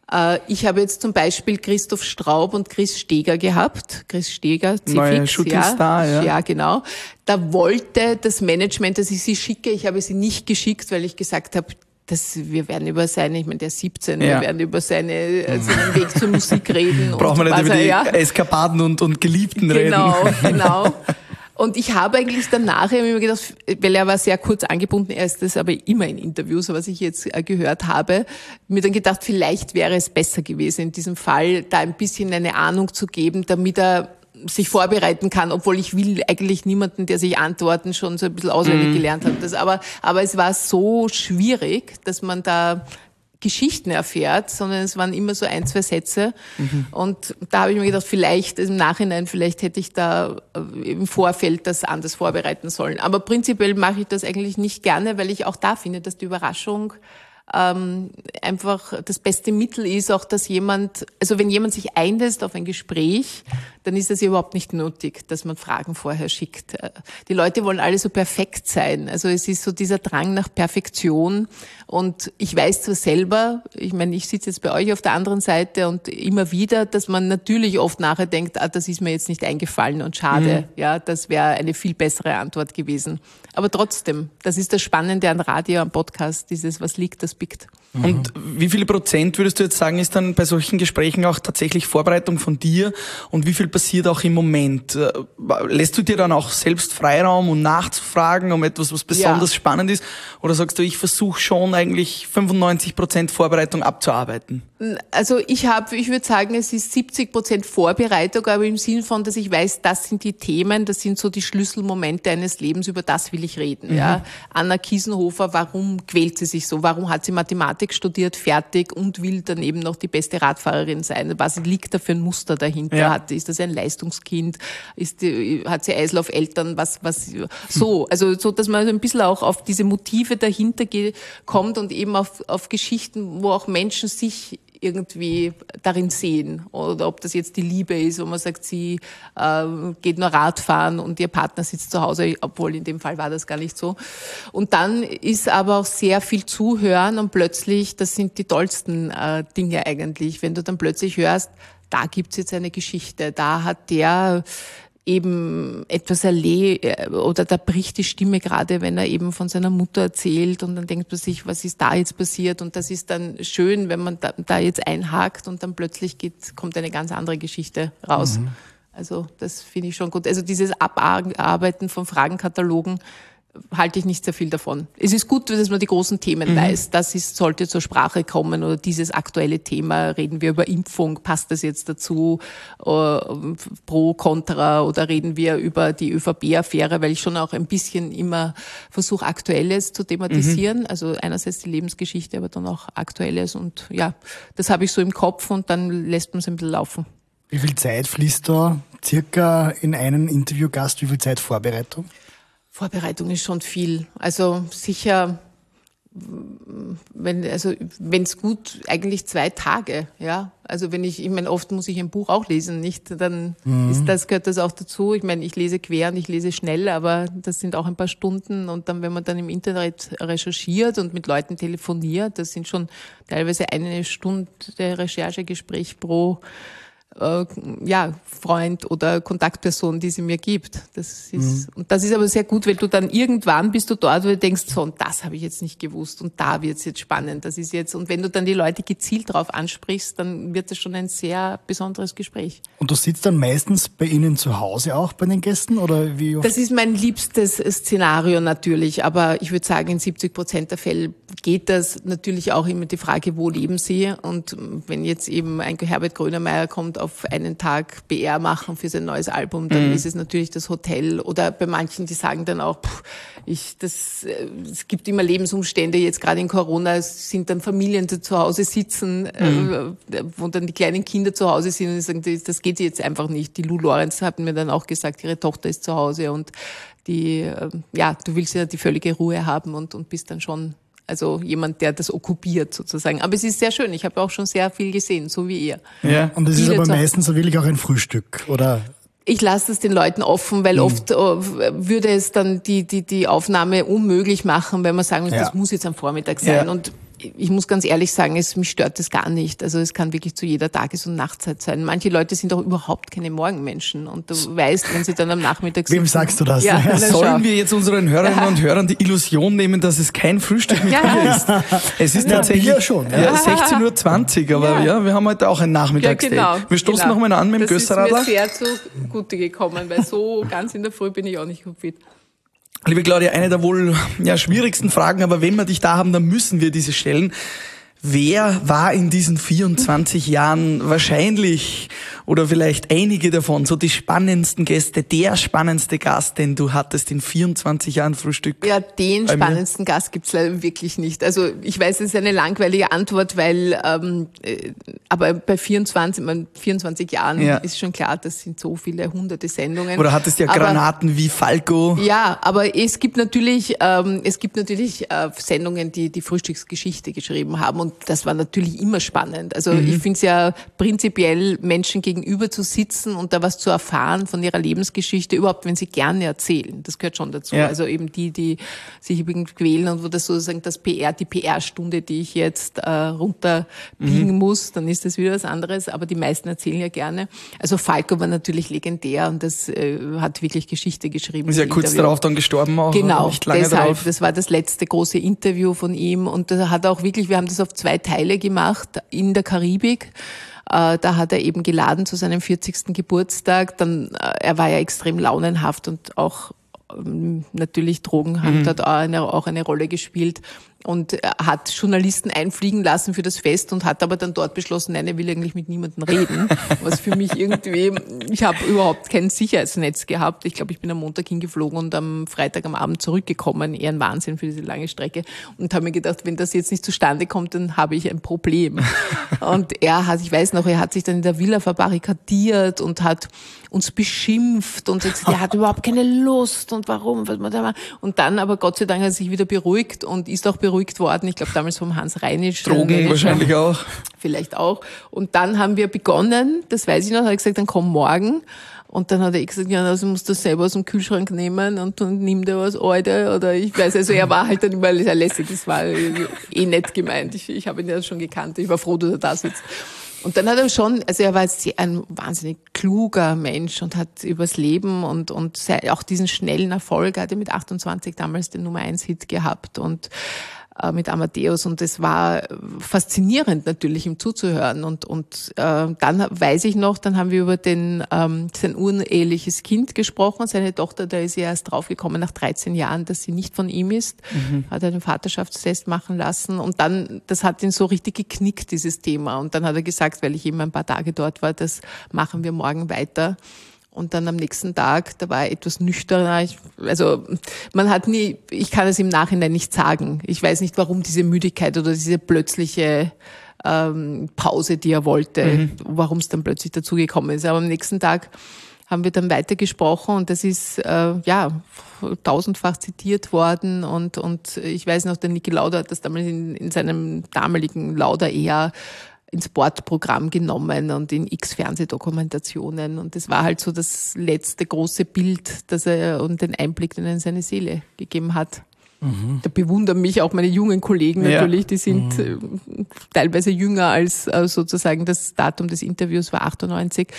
Ich habe jetzt zum Beispiel Christoph Straub und Chris Steger gehabt. Chris Steger, C-Fix, Shootingstar, ja. Ja, genau. Da wollte das Management, dass ich sie schicke. Ich habe sie nicht geschickt, weil ich gesagt habe, dass wir werden über seine, ich meine, der ist siebzehn, ja. wir werden über seine, seinen Weg zur Musik reden. Brauchen wir nicht über die ja. Eskapaden und, und Geliebten genau, reden. Genau, genau. Und ich habe eigentlich danach immer gedacht, weil er war sehr kurz angebunden, er ist das aber immer in Interviews, was ich jetzt gehört habe, mir dann gedacht, vielleicht wäre es besser gewesen, in diesem Fall da ein bisschen eine Ahnung zu geben, damit er sich vorbereiten kann, obwohl ich will eigentlich niemanden, der sich Antworten schon so ein bisschen auswendig gelernt hat. Das, aber, aber es war so schwierig, dass man da Geschichten erfährt, sondern es waren immer so ein, zwei Sätze. Mhm. Und da habe ich mir gedacht, vielleicht im Nachhinein, vielleicht hätte ich da im Vorfeld das anders vorbereiten sollen. Aber prinzipiell mache ich das eigentlich nicht gerne, weil ich auch da finde, dass die Überraschung ähm, einfach das beste Mittel ist, auch dass jemand, also wenn jemand sich einlässt auf ein Gespräch, dann ist das ja überhaupt nicht nötig, dass man Fragen vorher schickt. Die Leute wollen alle so perfekt sein. Also es ist so dieser Drang nach Perfektion. Und ich weiß zwar selber, ich meine, ich sitze jetzt bei euch auf der anderen Seite und immer wieder, dass man natürlich oft nachher denkt, ah, das ist mir jetzt nicht eingefallen und schade. Mhm. Ja, das wäre eine viel bessere Antwort gewesen. Aber trotzdem, das ist das Spannende an Radio, am Podcast, dieses, was liegt, das biegt. Mhm. Und wie viele Prozent würdest du jetzt sagen, ist dann bei solchen Gesprächen auch tatsächlich Vorbereitung von dir und wie viel passiert auch im Moment? Lässt du dir dann auch selbst Freiraum, um nachzufragen, um etwas, was besonders ja. spannend ist? Oder sagst du, ich versuche schon eigentlich fünfundneunzig Prozent Vorbereitung abzuarbeiten? Also ich habe, ich würde sagen, es ist siebzig Prozent Vorbereitung, aber im Sinn von, dass ich weiß, das sind die Themen, das sind so die Schlüsselmomente eines Lebens, über das will ich reden. Mhm. Ja. Anna Kiesenhofer, warum quält sie sich so? Warum hat sie Mathematik studiert, fertig und will daneben noch die beste Radfahrerin sein? Was liegt da für ein Muster dahinter? Ja. Hat, ist das ein Leistungskind? Ist die, hat sie Eislauf-Eltern? Was, was, so. Also, so, dass man ein bisschen auch auf diese Motive dahinter geht, kommt und eben auf, auf Geschichten, wo auch Menschen sich irgendwie darin sehen. Oder ob das jetzt die Liebe ist, wo man sagt, sie äh, geht nur Radfahren und ihr Partner sitzt zu Hause, obwohl in dem Fall war das gar nicht so. Und dann ist aber auch sehr viel Zuhören und plötzlich, das sind die tollsten äh, Dinge eigentlich, wenn du dann plötzlich hörst, da gibt's jetzt eine Geschichte, da hat der eben etwas erlebt oder da bricht die Stimme gerade, wenn er eben von seiner Mutter erzählt und dann denkt man sich, was ist da jetzt passiert? Und das ist dann schön, wenn man da, da jetzt einhakt und dann plötzlich geht, kommt eine ganz andere Geschichte raus. Mhm. Also das finde ich schon gut. Also dieses Abarbeiten von Fragenkatalogen halte ich nicht sehr viel davon. Es ist gut, dass man die großen Themen mhm. weiß. Das ist, sollte zur Sprache kommen oder dieses aktuelle Thema. Reden wir über Impfung? Passt das jetzt dazu? Uh, pro, contra? Oder reden wir über die ÖVP-Affäre? Weil ich schon auch ein bisschen immer versuche, Aktuelles zu thematisieren. Mhm. Also einerseits die Lebensgeschichte, aber dann auch Aktuelles. Und ja, das habe ich so im Kopf und dann lässt man es ein bisschen laufen. Wie viel Zeit fließt da circa in einen Interviewgast? Wie viel Zeit Vorbereitung? Vorbereitung ist schon viel. Also sicher, wenn also wenn es gut, eigentlich zwei Tage, ja. Also wenn ich, ich meine, oft muss ich ein Buch auch lesen, nicht? Dann mhm. ist das gehört das auch dazu. Ich meine, ich lese quer und ich lese schnell, aber das sind auch ein paar Stunden. Und dann, wenn man dann im Internet recherchiert und mit Leuten telefoniert, das sind schon teilweise eine Stunde Recherchegespräch pro Äh, ja, Freund oder Kontaktperson, die sie mir gibt. Das ist, mhm. und das ist aber sehr gut, weil du dann irgendwann bist du dort, wo du denkst, so, und das habe ich jetzt nicht gewusst und da wird's jetzt spannend, das ist jetzt, und wenn du dann die Leute gezielt drauf ansprichst, dann wird das schon ein sehr besonderes Gespräch. Und du sitzt dann meistens bei Ihnen zu Hause auch bei den Gästen, oder wie oft? Das ist mein liebstes Szenario natürlich, aber ich würde sagen, in siebzig Prozent der Fälle geht das. Natürlich auch immer die Frage, wo leben sie, und wenn jetzt eben ein Herbert Grönemeyer kommt, auf einen Tag B R machen für sein neues Album, dann mhm. ist es natürlich das Hotel, oder bei manchen, die sagen dann auch, pff, ich, das, es gibt immer Lebensumstände, jetzt gerade in Corona, es sind dann Familien, die zu Hause sitzen, mhm. äh, wo dann die kleinen Kinder zu Hause sind und sagen, das geht jetzt einfach nicht. Die Lou Lorenz hat mir dann auch gesagt, ihre Tochter ist zu Hause und die, äh, ja, du willst ja die völlige Ruhe haben und, und bist dann schon Also jemand, der das okkupiert sozusagen. Aber es ist sehr schön. Ich habe auch schon sehr viel gesehen, so wie ihr. Ja, und es ist aber meistens so wirklich auch ein Frühstück, oder? Ich lasse es den Leuten offen, weil mhm. oft uh, würde es dann die die die Aufnahme unmöglich machen, wenn man sagen muss, ja. das muss jetzt am Vormittag sein. Ja. Und ich muss ganz ehrlich sagen, es, mich stört das gar nicht. Also es kann wirklich zu jeder Tages- und Nachtzeit sein. Manche Leute sind auch überhaupt keine Morgenmenschen. Und du weißt, wenn sie dann am Nachmittag sind. Wem sagst du das? Ja, Sollen wir jetzt unseren Hörerinnen und Hörern die Illusion nehmen, dass es kein Frühstück mit ja. Bier ist? Es ist ja, tatsächlich Bier schon. Ja, sechzehn Uhr zwanzig, aber ja. ja, wir haben heute auch ein Nachmittagsdate. Ja, genau, wir stoßen genau. nochmal an mit dem Gösseradler. Das ist mir sehr zugute gekommen, weil so ganz in der Früh bin ich auch nicht fit. Liebe Claudia, eine der wohl ja, schwierigsten Fragen, aber wenn wir dich da haben, dann müssen wir diese stellen. Wer war in diesen vierundzwanzig Jahren wahrscheinlich oder vielleicht einige davon so die spannendsten Gäste, der spannendste Gast, den du hattest in vierundzwanzig Jahren Frühstück? Ja, den spannendsten Gast gibt's leider wirklich nicht. Also ich weiß, es ist eine langweilige Antwort, weil ähm, äh, aber bei vierundzwanzig, man, vierundzwanzig Jahren ja. ist schon klar, das sind so viele hunderte Sendungen. Oder hattest ja aber, Granaten wie Falco. Ja, aber es gibt natürlich ähm, es gibt natürlich äh, Sendungen, die die Frühstücksgeschichte geschrieben haben. Und das war natürlich immer spannend. Also mhm. ich finde es ja prinzipiell, Menschen gegenüber zu sitzen und da was zu erfahren von ihrer Lebensgeschichte, überhaupt wenn sie gerne erzählen. Das gehört schon dazu. Ja. Also eben die, die sich übrigens quälen und wo das sozusagen das P R, die P R-Stunde, die ich jetzt äh, runterbiegen mhm. muss, dann ist das wieder was anderes. Aber die meisten erzählen ja gerne. Also Falco war natürlich legendär und das äh, hat wirklich Geschichte geschrieben. Ist ja kurz Interview. darauf dann gestorben auch. Genau, nicht lange deshalb. Darauf. Das war das letzte große Interview von ihm und da hat auch wirklich, wir haben das auf zwei Teile gemacht in der Karibik. Da hat er eben geladen zu seinem vierzigsten Geburtstag. Dann, er war ja extrem launenhaft und auch natürlich Drogen haben mhm. dort auch eine, auch eine Rolle gespielt. Und er hat Journalisten einfliegen lassen für das Fest und hat aber dann dort beschlossen, nein, er will eigentlich mit niemandem reden. Was für mich irgendwie, ich habe überhaupt kein Sicherheitsnetz gehabt. Ich glaube, ich bin am Montag hingeflogen und am Freitag am Abend zurückgekommen. Eher ein Wahnsinn für diese lange Strecke. Und habe mir gedacht, wenn das jetzt nicht zustande kommt, dann habe ich ein Problem. Und er hat, ich weiß noch, er hat sich dann in der Villa verbarrikadiert und hat uns beschimpft und gesagt, er hat überhaupt keine Lust und warum. Und dann aber Gott sei Dank hat er sich wieder beruhigt und ist auch beruhigt worden. Ich glaube damals vom Hans Reinisch. Drogen wahrscheinlich auch. Vielleicht auch. Und dann haben wir begonnen, das weiß ich noch, hat er gesagt, dann komm morgen. Und dann hat er gesagt, ja, also musst du das selber aus dem Kühlschrank nehmen und dann nimm dir was, Alter. Oder ich weiß, also er war halt dann immer sehr lässig, das war eh nett gemeint. Ich, ich habe ihn ja schon gekannt, ich war froh, dass er da sitzt. Und dann hat er schon, also er war sehr, ein wahnsinnig kluger Mensch und hat übers Leben und, und sehr, auch diesen schnellen Erfolg, er hatte mit achtundzwanzig damals den Nummer eins Hit gehabt und äh, mit Amadeus und es war faszinierend natürlich ihm zuzuhören und, und äh, dann weiß ich noch, dann haben wir über den, ähm, sein uneheliches Kind gesprochen, seine Tochter, da ist sie erst draufgekommen nach dreizehn Jahren, dass sie nicht von ihm ist, mhm. hat er den Vaterschaftstest machen lassen und dann, das hat ihn so richtig geknickt, dieses Thema und dann hat er gesagt, weil ich eben ein paar Tage dort war, das machen wir morgen weiter. Und dann am nächsten Tag, da war er etwas nüchterner. Ich, also man hat nie, ich kann es im Nachhinein nicht sagen. Ich weiß nicht, warum diese Müdigkeit oder diese plötzliche ähm, Pause, die er wollte, mhm. warum es dann plötzlich dazugekommen ist. Aber am nächsten Tag haben wir dann weitergesprochen und das ist äh, ja tausendfach zitiert worden und und ich weiß noch, der Niki Lauda hat das damals in, in seinem damaligen Lauda eher ins Sportprogramm genommen und in x Fernsehdokumentationen und das war halt so das letzte große Bild, das er und den Einblick, den er in seine Seele gegeben hat. Mhm. Da bewundern mich auch meine jungen Kollegen natürlich, ja. Die sind mhm. äh, teilweise jünger als äh, sozusagen das Datum des Interviews war achtundneunzig.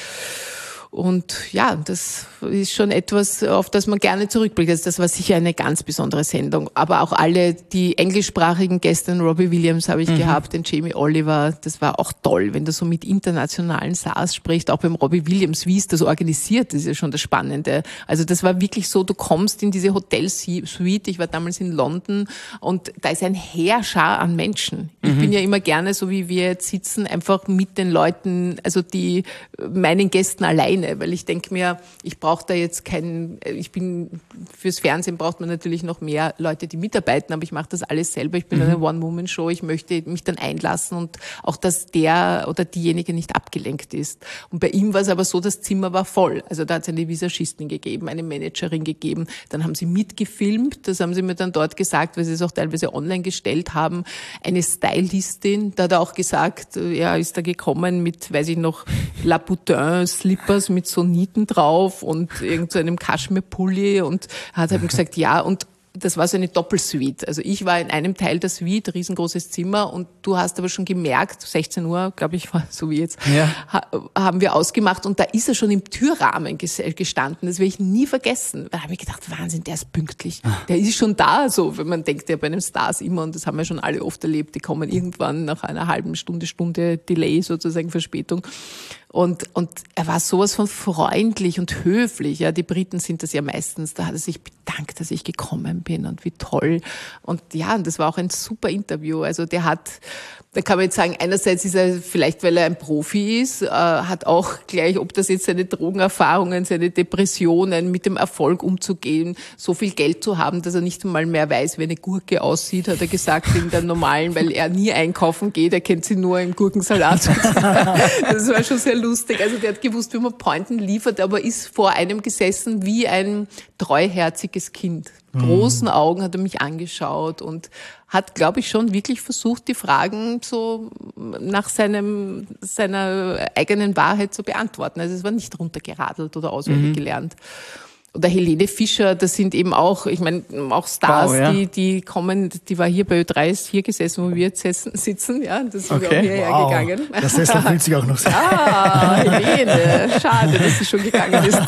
Und ja, das ist schon etwas, auf das man gerne zurückblickt. Also das war sicher eine ganz besondere Sendung. Aber auch alle die englischsprachigen Gäste, Robbie Williams habe ich mhm. gehabt, den Jamie Oliver, das war auch toll, wenn du so mit internationalen Stars sprichst. Auch beim Robbie Williams, wie ist das organisiert, das ist ja schon das Spannende. Also das war wirklich so, du kommst in diese Hotelsuite, ich war damals in London und da ist ein Heerschar an Menschen. Ich mhm. bin ja immer gerne, so wie wir jetzt sitzen, einfach mit den Leuten, also die meinen Gästen allein. Weil ich denke mir, ich brauche da jetzt keinen, ich bin, fürs Fernsehen braucht man natürlich noch mehr Leute, die mitarbeiten, aber ich mache das alles selber. Ich bin mhm. eine One-Woman-Show, ich möchte mich dann einlassen und auch, dass der oder diejenige nicht abgelenkt ist. Und bei ihm war es aber so, das Zimmer war voll. Also da hat es eine Visagistin gegeben, eine Managerin gegeben, dann haben sie mitgefilmt, das haben sie mir dann dort gesagt, weil sie es auch teilweise online gestellt haben, eine Stylistin, da hat er auch gesagt, ja, ist da gekommen mit, weiß ich noch, Louboutin, Slippers, mit so Nieten drauf und irgend so einem Kaschmir-Pulli und hat eben gesagt, ja, und das war so eine Doppelsuite. Also ich war in einem Teil der Suite, riesengroßes Zimmer und du hast aber schon gemerkt, sechzehn Uhr, glaube ich, war so wie jetzt, ja. ha, haben wir ausgemacht und da ist er schon im Türrahmen gestanden. Das werde ich nie vergessen. Da habe ich gedacht, Wahnsinn, der ist pünktlich. Der ist schon da, so, wenn man denkt ja bei einem Stars immer, und das haben wir schon alle oft erlebt, die kommen irgendwann nach einer halben Stunde, Stunde Delay, sozusagen Verspätung. Und, und er war sowas von freundlich und höflich. Ja, die Briten sind das ja meistens. Da hat er sich bedankt, dass ich gekommen bin und wie toll. Und ja, und das war auch ein super Interview. Also der hat, da kann man jetzt sagen, einerseits ist er vielleicht, weil er ein Profi ist, äh, hat auch gleich, ob das jetzt seine Drogenerfahrungen, seine Depressionen, mit dem Erfolg umzugehen, so viel Geld zu haben, dass er nicht einmal mehr weiß, wie eine Gurke aussieht, hat er gesagt, in der normalen, weil er nie einkaufen geht, er kennt sie nur im Gurkensalat. Das war schon sehr lustig. Also der hat gewusst, wie man Pointen liefert, aber ist vor einem gesessen wie ein treuherziges Kind. Großen Augen hat er mich angeschaut und hat, glaube ich, schon wirklich versucht, die Fragen so nach seinem, seiner eigenen Wahrheit zu beantworten. Also es war nicht runtergeradelt oder auswendig mhm. gelernt. Oder Helene Fischer, das sind eben auch, ich meine, auch Stars, wow, ja. die, die kommen, die war hier bei Ö drei, ist hier gesessen, wo wir jetzt sitzen, ja, das sind okay. wir auch hierher wow. gegangen. Der Sessel fühlt sich auch noch sehr. Ah, Helene, schade, dass sie schon gegangen ist.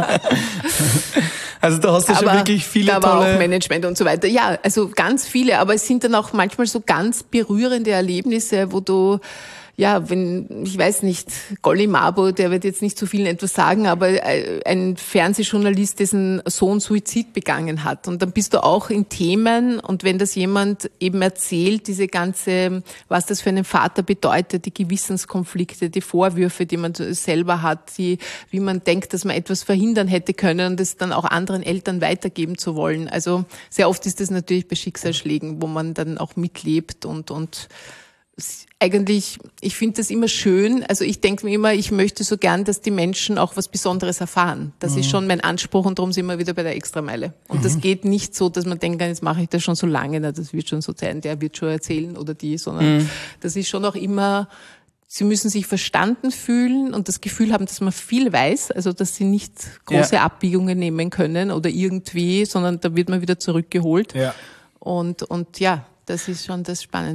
Also da hast du aber schon wirklich viele da tolle... war auch Management und so weiter. Ja, also ganz viele, aber es sind dann auch manchmal so ganz berührende Erlebnisse, wo du, ja, wenn, ich weiß nicht, Golly Mabo, der wird jetzt nicht zu vielen etwas sagen, aber ein Fernsehjournalist, dessen Sohn Suizid begangen hat. Und dann bist du auch in Themen und wenn das jemand eben erzählt, diese ganze, was das für einen Vater bedeutet, die Gewissenskonflikte, die Vorwürfe, die man selber hat, die, wie man denkt, dass man etwas verhindern hätte können und das dann auch anderen Eltern weitergeben zu wollen. Also sehr oft ist das natürlich bei Schicksalsschlägen, wo man dann auch mitlebt und, und eigentlich, ich finde das immer schön. Also ich denke mir immer, ich möchte so gern, dass die Menschen auch was Besonderes erfahren. Das mhm. ist schon mein Anspruch und darum sind wir wieder bei der Extrameile. Und mhm. das geht nicht so, dass man denkt, jetzt mache ich das schon so lange, das wird schon so sein, der wird schon erzählen oder die, sondern mhm. das ist schon auch immer, sie müssen sich verstanden fühlen und das Gefühl haben, dass man viel weiß, also dass sie nicht große ja. Abbiegungen nehmen können oder irgendwie, sondern da wird man wieder zurückgeholt. Ja. Und, und ja, das ist schon das Spannende.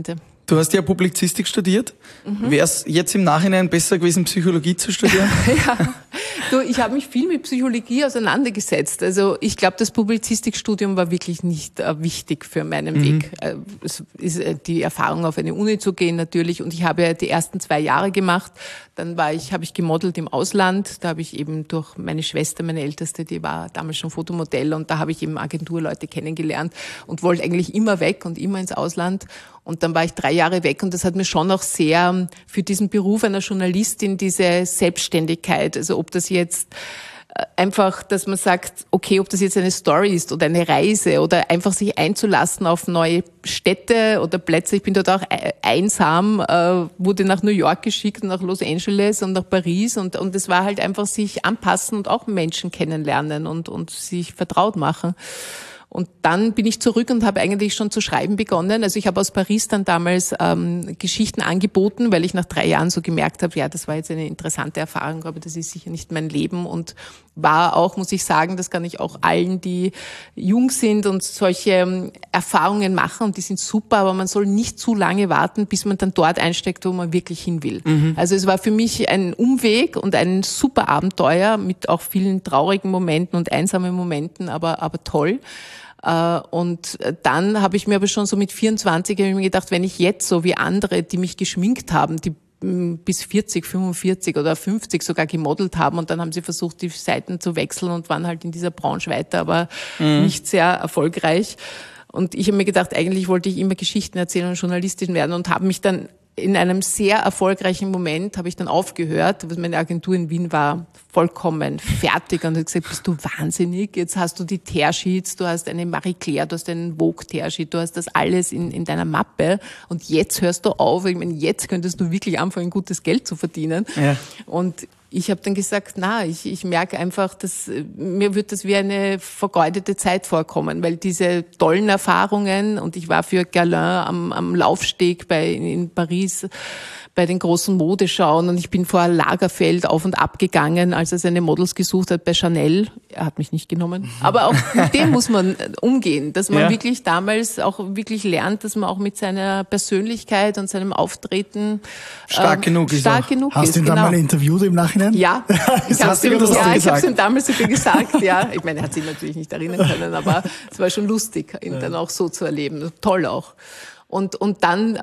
Du hast ja Publizistik studiert. Mhm. Wäre es jetzt im Nachhinein besser gewesen, Psychologie zu studieren? Ja, du, ich habe mich viel mit Psychologie auseinandergesetzt. Also ich glaube, das Publizistikstudium war wirklich nicht äh, wichtig für meinen mhm. Weg. Äh, es ist äh, die Erfahrung, auf eine Uni zu gehen natürlich. Und ich habe ja die ersten zwei Jahre gemacht. Dann war ich, habe ich gemodelt im Ausland. Da habe ich eben durch meine Schwester, meine Älteste, die war damals schon Fotomodell. Und da habe ich eben Agenturleute kennengelernt und wollte eigentlich immer weg und immer ins Ausland. Und dann war ich drei Jahre weg und das hat mir schon auch sehr für diesen Beruf einer Journalistin diese Selbstständigkeit, also ob das jetzt einfach, dass man sagt, okay, ob das jetzt eine Story ist oder eine Reise oder einfach sich einzulassen auf neue Städte oder Plätze. Ich bin dort auch einsam, äh, wurde nach New York geschickt, nach Los Angeles und nach Paris und und es war halt einfach sich anpassen und auch Menschen kennenlernen und und sich vertraut machen. Und dann bin ich zurück und habe eigentlich schon zu schreiben begonnen. Also ich habe aus Paris dann damals ähm, Geschichten angeboten, weil ich nach drei Jahren so gemerkt habe, ja, das war jetzt eine interessante Erfahrung, aber das ist sicher nicht mein Leben und war auch, muss ich sagen, das kann ich auch allen, die jung sind und solche ähm, Erfahrungen machen und die sind super, aber man soll nicht zu lange warten, bis man dann dort einsteckt, wo man wirklich hin will. Mhm. Also es war für mich ein Umweg und ein super Abenteuer mit auch vielen traurigen Momenten und einsamen Momenten, aber aber toll. Und dann habe ich mir aber schon so mit vierundzwanzig habe ich mir gedacht, wenn ich jetzt so wie andere, die mich geschminkt haben, die bis vierzig, fünfundvierzig oder fünfzig sogar gemodelt haben und dann haben sie versucht, die Seiten zu wechseln und waren halt in dieser Branche weiter, aber mhm. nicht sehr erfolgreich. Und ich habe mir gedacht, eigentlich wollte ich immer Geschichten erzählen und Journalistin werden und habe mich dann in einem sehr erfolgreichen Moment habe ich dann aufgehört, weil meine Agentur in Wien war vollkommen fertig und hat gesagt, bist du wahnsinnig? Jetzt hast du die Tearsheets, du hast eine Marie Claire, du hast einen Vogue-Tearsheet, du hast das alles in, in deiner Mappe und jetzt hörst du auf. Ich meine, jetzt könntest du wirklich anfangen, gutes Geld zu verdienen. Ja. Und ich habe dann gesagt, na, ich, ich merke einfach, dass mir wird das wie eine vergeudete Zeit vorkommen, weil diese tollen Erfahrungen und ich war für Guerlain am, am Laufsteg bei in Paris bei den großen Modeschauen und ich bin vor Lagerfeld auf und ab gegangen, als er seine Models gesucht hat bei Chanel. Er hat mich nicht genommen. Aber auch mit dem muss man umgehen, dass man ja. wirklich damals auch wirklich lernt, dass man auch mit seiner Persönlichkeit und seinem Auftreten stark ähm, genug ist. Stark genug Hast ist, du ihn genau. dann mal interviewt im Nachhinein? Ja, ich habe es ihm, ja, ich hab's ihm damals sogar gesagt. Ja, ich meine, er hat sich natürlich nicht erinnern können, aber es war schon lustig, ihn ja. dann auch so zu erleben. Toll auch. Und und dann äh,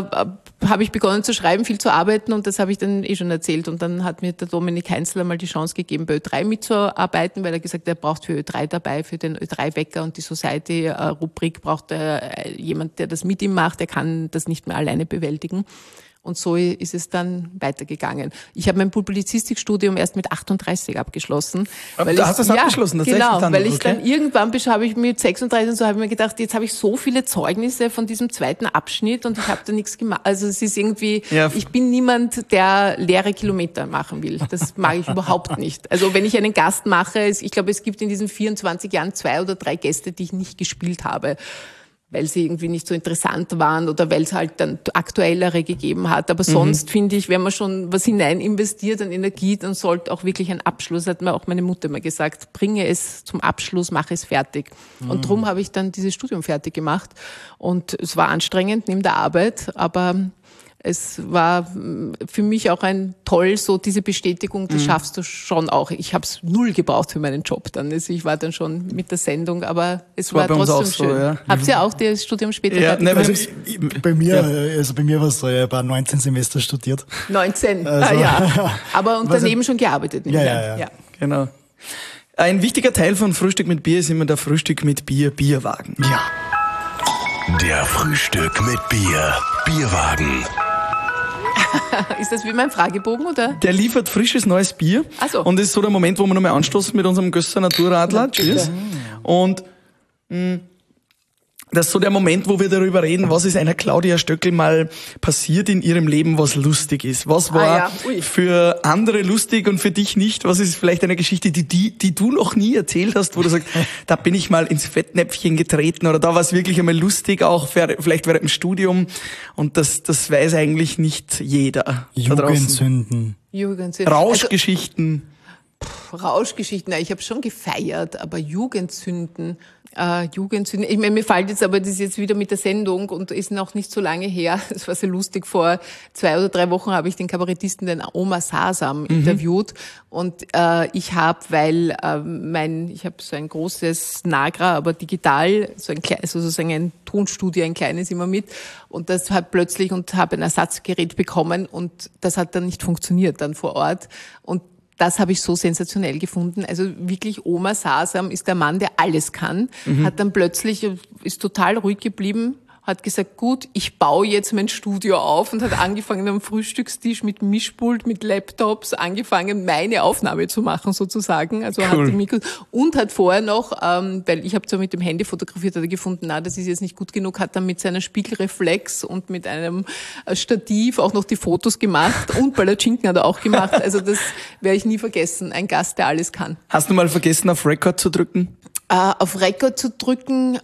habe ich begonnen zu schreiben, viel zu arbeiten und das habe ich dann eh schon erzählt. Und dann hat mir der Dominik Heinzler mal die Chance gegeben, bei Ö drei mitzuarbeiten, weil er gesagt hat, er braucht für Ö drei dabei, für den Ö drei Wecker und die Society-Rubrik braucht er jemand, der das mit ihm macht. Er kann das nicht mehr alleine bewältigen. Und so ist es dann weitergegangen. Ich habe mein Publizistikstudium erst mit achtunddreißig abgeschlossen. Aber weil du ich, hast das ja, abgeschlossen? Das genau, dann, weil ich okay. dann irgendwann habe ich mit sechsunddreißig und so habe ich mir gedacht, jetzt habe ich so viele Zeugnisse von diesem zweiten Abschnitt und ich habe da nichts gemacht. Also es ist irgendwie, ja. ich bin niemand, der leere Kilometer machen will. Das mag ich überhaupt nicht. Also wenn ich einen Gast mache, ich glaube, es gibt in diesen vierundzwanzig Jahren zwei oder drei Gäste, die ich nicht gespielt habe, weil sie irgendwie nicht so interessant waren oder weil es halt dann aktuellere gegeben hat. Aber sonst mhm. finde ich, wenn man schon was hinein investiert an Energie, dann sollte auch wirklich ein Abschluss, hat mir auch meine Mutter mal gesagt, bringe es zum Abschluss, mache es fertig. Mhm. Und darum habe ich dann dieses Studium fertig gemacht. Und es war anstrengend neben der Arbeit, aber es war für mich auch ein toll, so diese Bestätigung, das mhm. schaffst du schon auch. Ich habe es null gebraucht für meinen Job dann. Also ich war dann schon mit der Sendung, aber es war, war trotzdem schön. So, ja. Habt ihr auch das Studium später ja, fertig also ich, bei mir, ja. also bei mir war es so, ich habe neunzehn Semester studiert. neunzehn, also, ah, ja. Aber und daneben schon gearbeitet. Ja, ja, ja, ja. Genau. Ein wichtiger Teil von Frühstück mit Bier ist immer der Frühstück mit Bier, Bierwagen. Ja. Der Frühstück mit Bier, Bierwagen. Ist das wie mein Fragebogen, oder? Der liefert frisches neues Bier. Ach so. Und das ist so der Moment, wo wir nochmal anstoßen mit unserem Gösser Naturradler. Cheers. Und mh, das ist so der Moment, wo wir darüber reden, was ist einer Claudia Stöckl mal passiert in ihrem Leben, was lustig ist. Was war ah, ja. für andere lustig und für dich nicht? Was ist vielleicht eine Geschichte, die, die, die du noch nie erzählt hast, wo du sagst, da bin ich mal ins Fettnäpfchen getreten oder da war es wirklich einmal lustig, auch für, vielleicht während dem Studium. Und das, das weiß eigentlich nicht jeder. Jugendsünden. Jugendsünden. Rauschgeschichten. Also, Rauschgeschichten, ich habe schon gefeiert, aber Jugendsünden. Äh, Jugendsünden. Ich meine, mir fällt jetzt aber, das ist jetzt wieder mit der Sendung und ist noch nicht so lange her. Das war sehr lustig. Vor zwei oder drei Wochen habe ich den Kabarettisten, den Omar Sasam, mhm. interviewt. Und äh, ich habe, weil äh, mein, ich habe so ein großes Nagra, aber digital, so ein kleines, also sozusagen ein Tonstudio, ein kleines immer mit. Und das hat plötzlich und habe ein Ersatzgerät bekommen und das hat dann nicht funktioniert dann vor Ort. Und das habe ich so sensationell gefunden. Also wirklich Omar Sasam ist der Mann, der alles kann. Mhm. Hat dann plötzlich, ist total ruhig geblieben, hat gesagt, gut, ich baue jetzt mein Studio auf und hat angefangen am Frühstückstisch mit Mischpult, mit Laptops, angefangen meine Aufnahme zu machen sozusagen. Also cool. Hat die Mikros und hat vorher noch, ähm, weil ich habe zwar mit dem Handy fotografiert, hat er gefunden, na, das ist jetzt nicht gut genug, hat dann mit seiner Spiegelreflex und mit einem Stativ auch noch die Fotos gemacht und Palatschinken hat er auch gemacht. Also das werde ich nie vergessen. Ein Gast, der alles kann. Hast du mal vergessen, auf Record zu drücken? Äh, auf Record zu drücken,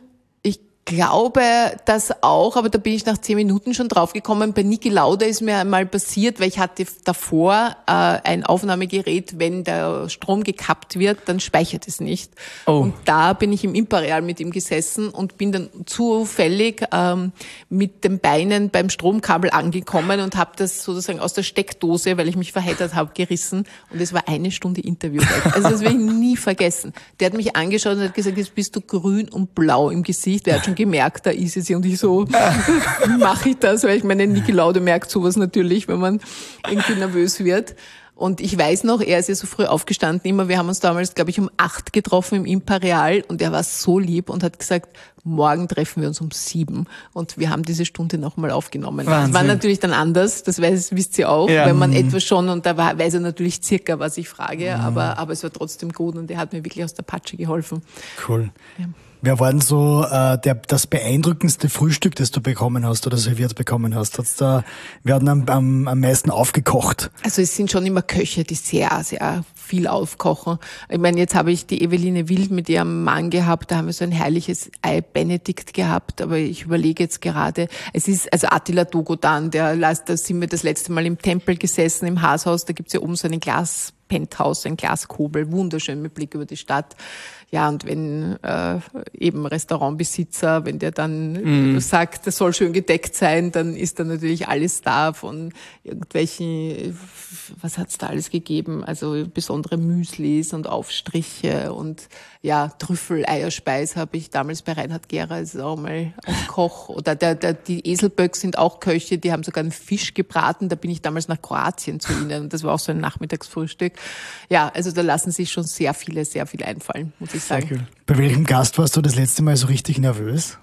glaube das auch, aber da bin ich nach zehn Minuten schon draufgekommen. Bei Niki Lauda ist mir einmal passiert, weil ich hatte davor äh, ein Aufnahmegerät, wenn der Strom gekappt wird, dann speichert es nicht. Oh. Und da bin ich im Imperial mit ihm gesessen und bin dann zufällig ähm, mit den Beinen beim Stromkabel angekommen und habe das sozusagen aus der Steckdose, weil ich mich verheddert habe, gerissen. Und es war eine Stunde Interview. Also das werde ich nie vergessen. Der hat mich angeschaut und hat gesagt, jetzt bist du grün und blau im Gesicht. Der hat schon gemerkt, da ist es. Und ich so, wie mache ich das? Weil ich meine, Niki Lauda merkt sowas natürlich, wenn man irgendwie nervös wird. Und ich weiß noch, er ist ja so früh aufgestanden immer. Wir haben uns damals, glaube ich, um acht getroffen im Imperial und er war so lieb und hat gesagt, morgen treffen wir uns um sieben. Und wir haben diese Stunde nochmal aufgenommen. Wahnsinn. Das war natürlich dann anders, das weiß, wisst ihr auch, ja. Wenn man etwas schon, und da war, weiß er natürlich circa, was ich frage, ja. aber, aber es war trotzdem gut und er hat mir wirklich aus der Patsche geholfen. Cool. Ja. Wer war denn so äh, der, das beeindruckendste Frühstück, das du bekommen hast oder serviert bekommen hast? Hat's da, wer hat am, am, am meisten aufgekocht? Also es sind schon immer Köche, die sehr, sehr viel aufkochen. Ich meine, jetzt habe ich die Eveline Wild mit ihrem Mann gehabt, da haben wir so ein herrliches Ei Benedikt gehabt, aber ich überlege jetzt gerade, es ist, also Attila Dogodan, der, da sind wir das letzte Mal im Tempel gesessen, im Haashaus, da gibt's ja oben so einen Glas-Penthouse, ein Glaskobel, wunderschön mit Blick über die Stadt. Ja, und wenn äh, eben Restaurantbesitzer, wenn der dann mm. sagt, das soll schön gedeckt sein, dann ist da natürlich alles da von irgendwelchen, was hat's da alles gegeben, also besondere Müslis und Aufstriche und ja, Trüffel-Eierspeis habe ich damals bei Reinhard Gehrer, das ist auch mal als Koch. Oder der, der, die Eselböcks sind auch Köche, die haben sogar einen Fisch gebraten, da bin ich damals nach Kroatien zu ihnen und das war auch so ein Nachmittagsfrühstück. Ja, also da lassen sich schon sehr viele, sehr viel einfallen, muss ich sagen. Sehr cool. Bei welchem Gast warst du das letzte Mal so richtig nervös?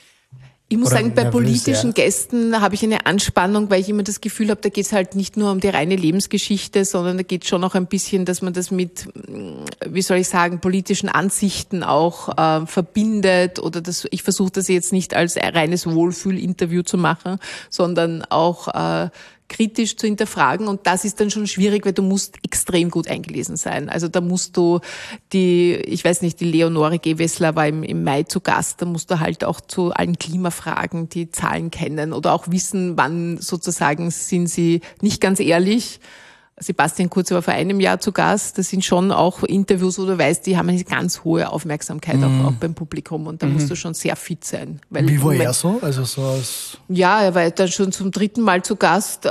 Ich muss Oder sagen, bei nervös, politischen ja. Gästen habe ich eine Anspannung, weil ich immer das Gefühl habe, da geht es halt nicht nur um die reine Lebensgeschichte, sondern da geht es schon auch ein bisschen, dass man das mit, wie soll ich sagen, politischen Ansichten auch äh, verbindet. Oder das, ich versuche das jetzt nicht als reines Wohlfühl-Interview zu machen, sondern auch äh, kritisch zu hinterfragen, und das ist dann schon schwierig, weil du musst extrem gut eingelesen sein. Also da musst du die, ich weiß nicht, die Leonore Gewessler war im, im Mai zu Gast, da musst du halt auch zu allen Klimafragen die Zahlen kennen oder auch wissen, wann sozusagen sind sie nicht ganz ehrlich. Sebastian Kurz war vor einem Jahr zu Gast. Das sind schon auch Interviews, wo du weißt, die haben eine ganz hohe Aufmerksamkeit mhm. auch, auch beim Publikum, und da mhm. musst du schon sehr fit sein. Weil Wie war er so? Also so als ja, er war dann schon zum dritten Mal zu Gast. Äh,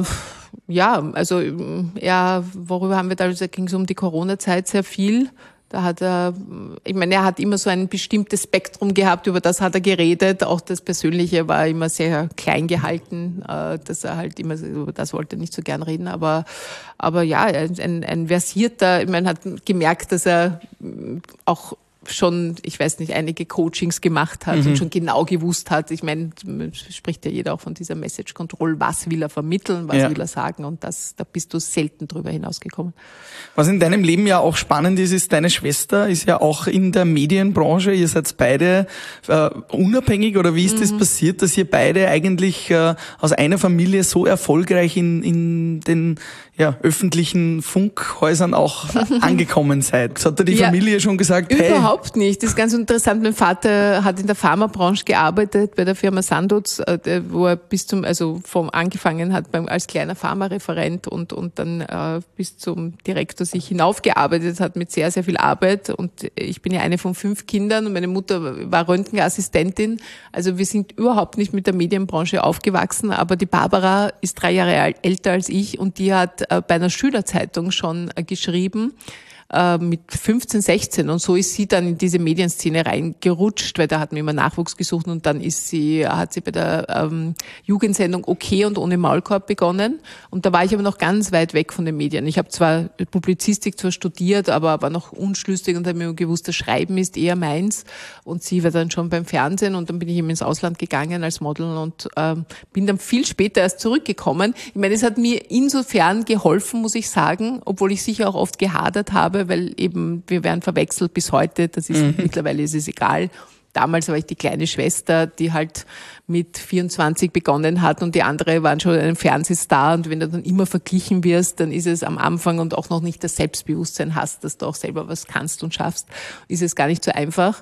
ja, also ja, worüber haben wir da? Da ging es um die Corona-Zeit sehr viel. Da hat er, ich meine, er hat immer so ein bestimmtes Spektrum gehabt, über das hat er geredet. Auch das Persönliche war immer sehr klein gehalten, dass er halt immer, über das wollte er nicht so gern reden. Aber, aber ja, ein, ein versierter, ich meine, hat gemerkt, dass er auch schon, ich weiß nicht, einige Coachings gemacht hat mhm. und schon genau gewusst hat. Ich meine, spricht ja jeder auch von dieser Message Control. Was will er vermitteln? Was ja. will er sagen? Und das, da bist du selten drüber hinausgekommen. Was in deinem Leben ja auch spannend ist, ist, deine Schwester ist ja auch in der Medienbranche. Ihr seid beide äh, unabhängig, oder wie ist mhm. das passiert, dass ihr beide eigentlich äh, aus einer Familie so erfolgreich in, in den ja, öffentlichen Funkhäusern auch angekommen seid? Hat da die ja, Familie schon gesagt, hey, überhaupt nicht. Das ist ganz interessant. Mein Vater hat in der Pharmabranche gearbeitet, bei der Firma Sandoz, wo er bis zum, also vom angefangen hat beim, als kleiner Pharmareferent und, und dann äh, bis zum Direktor sich hinaufgearbeitet hat mit sehr, sehr viel Arbeit. Und ich bin ja eine von fünf Kindern und meine Mutter war Röntgenassistentin. Also wir sind überhaupt nicht mit der Medienbranche aufgewachsen, aber die Barbara ist drei Jahre älter als ich und die hat äh, bei einer Schülerzeitung schon äh, geschrieben, mit fünfzehn, sechzehn und so ist sie dann in diese Medienszene reingerutscht, weil da hatten wir immer Nachwuchs gesucht und dann ist sie, hat sie bei der ähm, Jugendsendung Okay und ohne Maulkorb begonnen und da war ich aber noch ganz weit weg von den Medien. Ich habe zwar Publizistik zwar studiert, aber war noch unschlüssig und habe mir gewusst, das Schreiben ist eher meins und sie war dann schon beim Fernsehen und dann bin ich eben ins Ausland gegangen als Model und ähm, bin dann viel später erst zurückgekommen. Ich meine, es hat mir insofern geholfen, muss ich sagen, obwohl ich sicher auch oft gehadert habe, weil eben wir werden verwechselt bis heute, das ist mhm. mittlerweile ist es egal. Damals war ich die kleine Schwester, die halt mit vierundzwanzig begonnen hat und die andere waren schon ein Fernsehstar und wenn du dann immer verglichen wirst, dann ist es am Anfang und auch noch nicht das Selbstbewusstsein hast, dass du auch selber was kannst und schaffst, ist es gar nicht so einfach.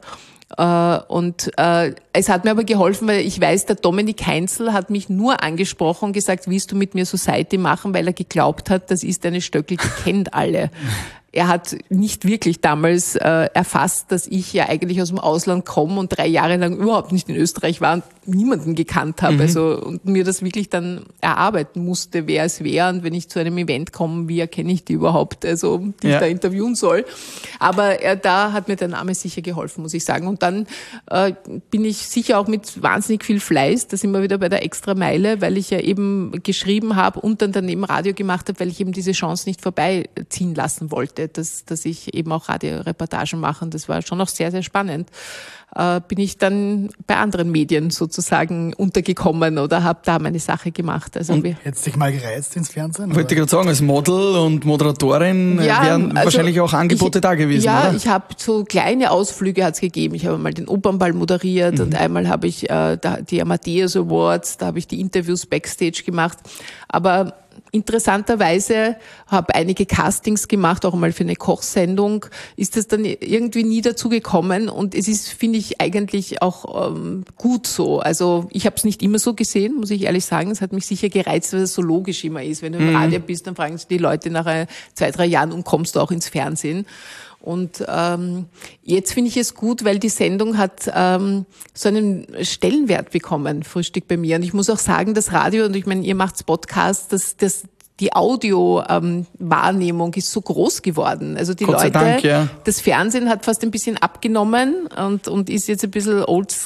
Und äh, es hat mir aber geholfen, weil ich weiß, der Dominik Heinzel hat mich nur angesprochen und gesagt, willst du mit mir Society machen, weil er geglaubt hat, das ist eine Stöckel, die kennt alle. Er hat nicht wirklich damals äh, erfasst, dass ich ja eigentlich aus dem Ausland komme und drei Jahre lang überhaupt nicht in Österreich war und niemanden gekannt habe. Mhm. Also und mir das wirklich dann erarbeiten musste, wer es wäre. Und wenn ich zu einem Event komme, wie erkenne ich die überhaupt, also die ja. ich da interviewen soll. Aber er, da hat mir der Name sicher geholfen, muss ich sagen. Und dann äh, bin ich sicher auch mit wahnsinnig viel Fleiß, da sind wir wieder bei der Extrameile, weil ich ja eben geschrieben habe und dann daneben Radio gemacht habe, weil ich eben diese Chance nicht vorbeiziehen lassen wollte. Dass, dass ich eben auch Radioreportagen mache. Und das war schon noch sehr, sehr spannend. Äh, bin ich dann bei anderen Medien sozusagen untergekommen oder habe da meine Sache gemacht. Also und hättest dich mal gereizt ins Fernsehen? Wollte ich gerade sagen, als Model und Moderatorin ja, wären also wahrscheinlich auch Angebote ich, da gewesen, ja, oder? Ja, ich habe so kleine Ausflüge hat's gegeben. Ich habe mal den Opernball moderiert mhm. und einmal habe ich äh, da, die Amadeus Awards, da habe ich die Interviews Backstage gemacht. Aber interessanterweise habe einige Castings gemacht, auch mal für eine Kochsendung, ist das dann irgendwie nie dazu gekommen und es ist, finde ich, eigentlich auch ähm, gut so. Also ich habe es nicht immer so gesehen, muss ich ehrlich sagen. Es hat mich sicher gereizt, weil es so logisch immer ist. Wenn du im mhm. Radio bist, dann fragen sich die Leute nach zwei, drei Jahren und kommst du auch ins Fernsehen. Und ähm, jetzt finde ich es gut, weil die Sendung hat ähm, so einen Stellenwert bekommen, Frühstück bei mir. Und ich muss auch sagen, das Radio, und ich meine, ihr macht Podcasts, das, das, die Audio-Wahrnehmung ähm, ist so groß geworden. Also die Gott sei Leute, Dank, ja. Das Fernsehen hat fast ein bisschen abgenommen und, und ist jetzt ein bisschen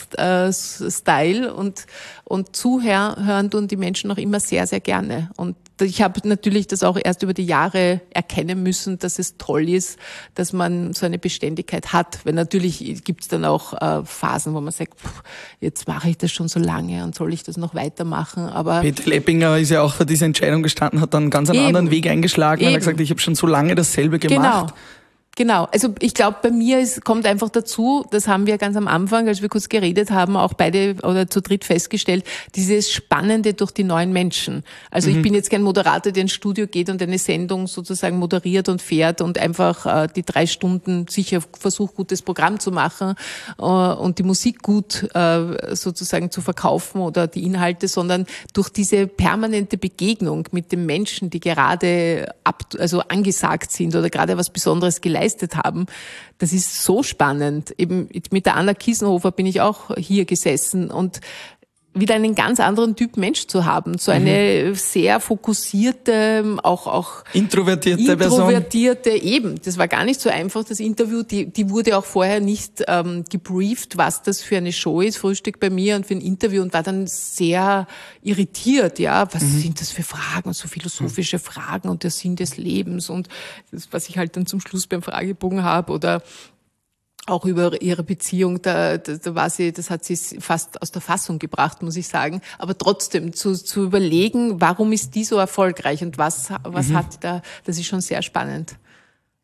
Old-Style und, und zuhören tun die Menschen noch immer sehr, sehr gerne. Und ich habe natürlich das auch erst über die Jahre erkennen müssen, dass es toll ist, dass man so eine Beständigkeit hat. Weil natürlich gibt es dann auch äh, Phasen, wo man sagt, pff, jetzt mache ich das schon so lange und soll ich das noch weitermachen. Aber Peter Leppinger ist ja auch für diese Entscheidung gestanden, hat dann einen ganz einen eben, anderen Weg eingeschlagen, weil er gesagt hat, ich habe schon so lange dasselbe gemacht. Genau. Genau, also ich glaube, bei mir ist, kommt einfach dazu, das haben wir ganz am Anfang, als wir kurz geredet haben, auch beide oder zu dritt festgestellt, dieses Spannende durch die neuen Menschen. Also mhm. ich bin jetzt kein Moderator, der ins Studio geht und eine Sendung sozusagen moderiert und fährt und einfach äh, die drei Stunden sicher versucht, gutes Programm zu machen äh, und die Musik gut äh, sozusagen zu verkaufen oder die Inhalte, sondern durch diese permanente Begegnung mit den Menschen, die gerade ab, also angesagt sind oder gerade was Besonderes geleistet haben. Das ist so spannend. Eben mit der Anna Kiesenhofer bin ich auch hier gesessen und wieder einen ganz anderen Typ Mensch zu haben. So eine mhm. sehr fokussierte, auch, auch introvertierte, introvertierte Person. Eben. Das war gar nicht so einfach, das Interview. Die, die wurde auch vorher nicht ähm, gebrieft, was das für eine Show ist, Frühstück bei mir und für ein Interview und war dann sehr irritiert. Ja, was mhm. sind das für Fragen? So philosophische mhm. Fragen und der Sinn des Lebens und das, was ich halt dann zum Schluss beim Fragebogen habe oder auch über ihre Beziehung, da, da, da war sie, das hat sie fast aus der Fassung gebracht, muss ich sagen. Aber trotzdem zu, zu überlegen, warum ist die so erfolgreich und was, was mhm. hat da, das ist schon sehr spannend.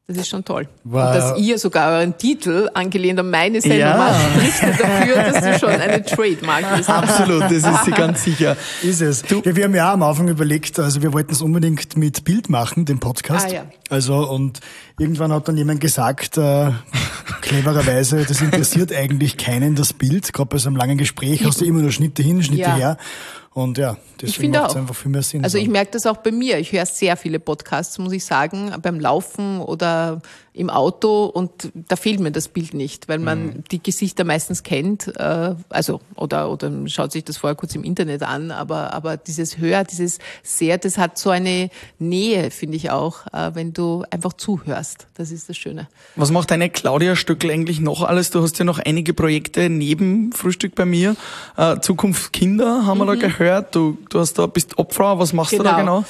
Das ist schon toll. Wow. Und dass ihr sogar euren Titel, angelehnt an meine Sendung, Ja. macht, spricht dafür, dass du schon eine Trademark bist. Absolut, das ist sie ganz sicher. Ist es. Ja, wir haben ja am Anfang überlegt, also wir wollten es unbedingt mit Bild machen, den Podcast. Ah, ja. Also und irgendwann hat dann jemand gesagt, äh, clevererweise, das interessiert eigentlich keinen, das Bild. Gerade bei so einem langen Gespräch hast du immer nur Schnitte hin, Schnitte Ja. her. Und ja, Ich deswegen finde macht es auch. einfach viel mehr Sinn. Also so. ich merke das auch bei mir. Ich höre sehr viele Podcasts, muss ich sagen, beim Laufen oder im Auto, und da fehlt mir das Bild nicht, weil man Mhm. die Gesichter meistens kennt, äh, also oder oder schaut sich das vorher kurz im Internet an, aber aber dieses Hör, dieses Sehr, das hat so eine Nähe, finde ich auch, äh, wenn du einfach zuhörst. Das ist das Schöne. Was macht deine Claudia Stöckl eigentlich noch alles? Du hast ja noch einige Projekte neben Frühstück bei mir. Äh, Zukunft Kinder haben wir da gehört. Du, du hast da, bist Obfrau. Was machst du da genau?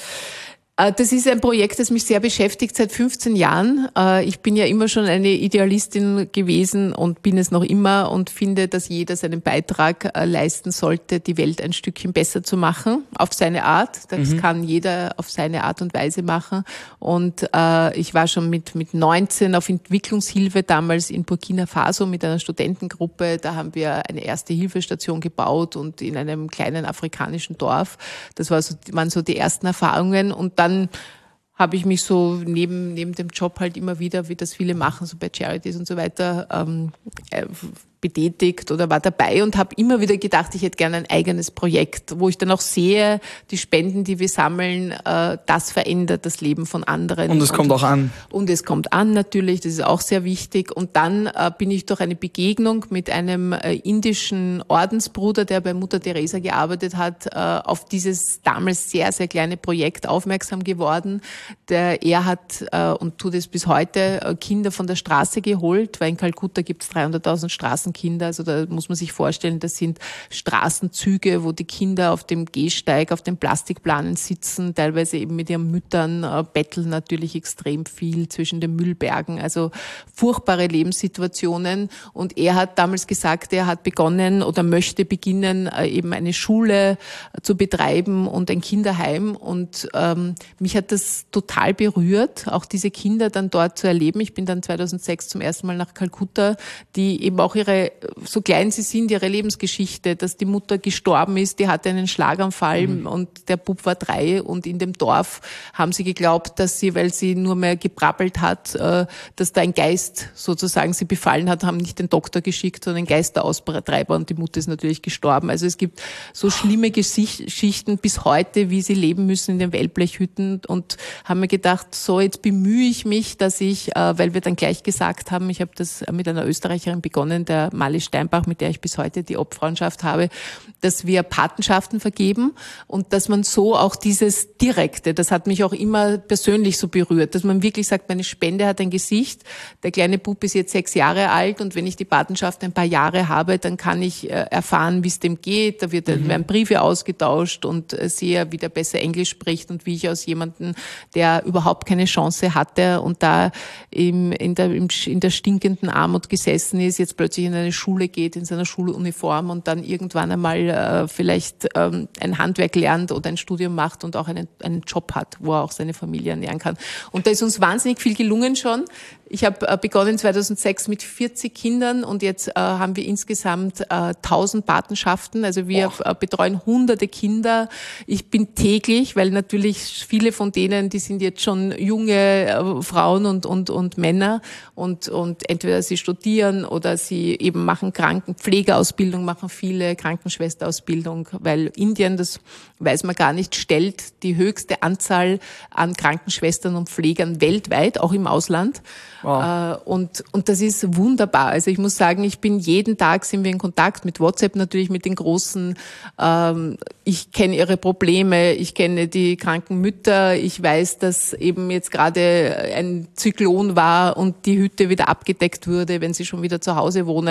Das ist ein Projekt, das mich sehr beschäftigt seit fünfzehn Jahren. Ich bin ja immer schon eine Idealistin gewesen und bin es noch immer und finde, dass jeder seinen Beitrag leisten sollte, die Welt ein Stückchen besser zu machen, auf seine Art. Das mhm. kann jeder auf seine Art und Weise machen. Und äh, ich war schon mit mit neunzehn auf Entwicklungshilfe damals in Burkina Faso mit einer Studentengruppe. Da haben wir eine erste Hilfestation gebaut und in einem kleinen afrikanischen Dorf. Das war so, waren so die ersten Erfahrungen. Und dann habe ich mich so neben neben dem Job halt immer wieder, wie das viele machen, so bei Charities und so weiter, ähm, äh, betätigt oder war dabei und habe immer wieder gedacht, ich hätte gerne ein eigenes Projekt, wo ich dann auch sehe, die Spenden, die wir sammeln, äh, das verändert das Leben von anderen. Und es kommt auch an. Und es kommt an natürlich, das ist auch sehr wichtig. Und dann äh, bin ich durch eine Begegnung mit einem äh, indischen Ordensbruder, der bei Mutter Teresa gearbeitet hat, äh, auf dieses damals sehr, sehr kleine Projekt aufmerksam geworden. Der, er hat äh, und tut es bis heute äh, Kinder von der Straße geholt, weil in Kalkutta gibt es dreihunderttausend Straßenkinder. Also da muss man sich vorstellen, das sind Straßenzüge, wo die Kinder auf dem Gehsteig, auf den Plastikplanen sitzen, teilweise eben mit ihren Müttern, äh, betteln natürlich extrem viel zwischen den Müllbergen. Also furchtbare Lebenssituationen. Und er hat damals gesagt, er hat begonnen oder möchte beginnen, äh, eben eine Schule zu betreiben und ein Kinderheim. Und ähm, mich hat das total berührt, auch diese Kinder dann dort zu erleben. Ich bin dann zweitausendsechs zum ersten Mal nach Kalkutta, die eben auch ihre, so klein sie sind, ihre Lebensgeschichte, dass die Mutter gestorben ist, die hatte einen Schlaganfall mhm. und der Bub war drei und in dem Dorf haben sie geglaubt, dass sie, weil sie nur mehr gebrabbelt hat, dass da ein Geist sozusagen sie befallen hat, haben nicht den Doktor geschickt, sondern einen Geisteraustreiber und die Mutter ist natürlich gestorben. Also es gibt so schlimme Geschichten bis heute, wie sie leben müssen in den Wellblechhütten und haben mir gedacht, so jetzt bemühe ich mich, dass ich, weil wir dann gleich gesagt haben, ich habe das mit einer Österreicherin begonnen, der Mali Steinbach, mit der ich bis heute die Obfrauenschaft habe, dass wir Patenschaften vergeben und dass man so auch dieses Direkte, das hat mich auch immer persönlich so berührt, dass man wirklich sagt, meine Spende hat ein Gesicht, der kleine Bub ist jetzt sechs Jahre alt und wenn ich die Patenschaft ein paar Jahre habe, dann kann ich erfahren, wie es dem geht, da wird, mhm. werden Briefe ausgetauscht und sehe, wie der besser Englisch spricht und wie ich aus jemandem, der überhaupt keine Chance hatte und da im, in, der, im, in der stinkenden Armut gesessen ist, jetzt plötzlich in eine Schule geht, in seiner Schuluniform und dann irgendwann einmal äh, vielleicht ähm, ein Handwerk lernt oder ein Studium macht und auch einen, einen Job hat, wo er auch seine Familie ernähren kann. Und da ist uns wahnsinnig viel gelungen schon. Ich habe äh, begonnen zweitausendsechs mit vierzig Kindern und jetzt äh, haben wir insgesamt äh, tausend Patenschaften. Also wir äh, betreuen hunderte Kinder. Ich bin täglich, weil natürlich viele von denen, die sind jetzt schon junge äh, Frauen und, und, und Männer und, und entweder sie studieren oder sie eben machen Krankenpflegeausbildung, machen viele Krankenschwesterausbildung, weil Indien, das weiß man gar nicht, stellt die höchste Anzahl an Krankenschwestern und Pflegern weltweit, auch im Ausland. Wow. Und, und das ist wunderbar. Also ich muss sagen, ich bin jeden Tag sind wir in Kontakt mit WhatsApp natürlich mit den Großen. Ähm, ich kenne ihre Probleme, ich kenne die kranken Mütter. Ich weiß, dass eben jetzt gerade ein Zyklon war und die Hütte wieder abgedeckt wurde, wenn sie schon wieder zu Hause wohnen.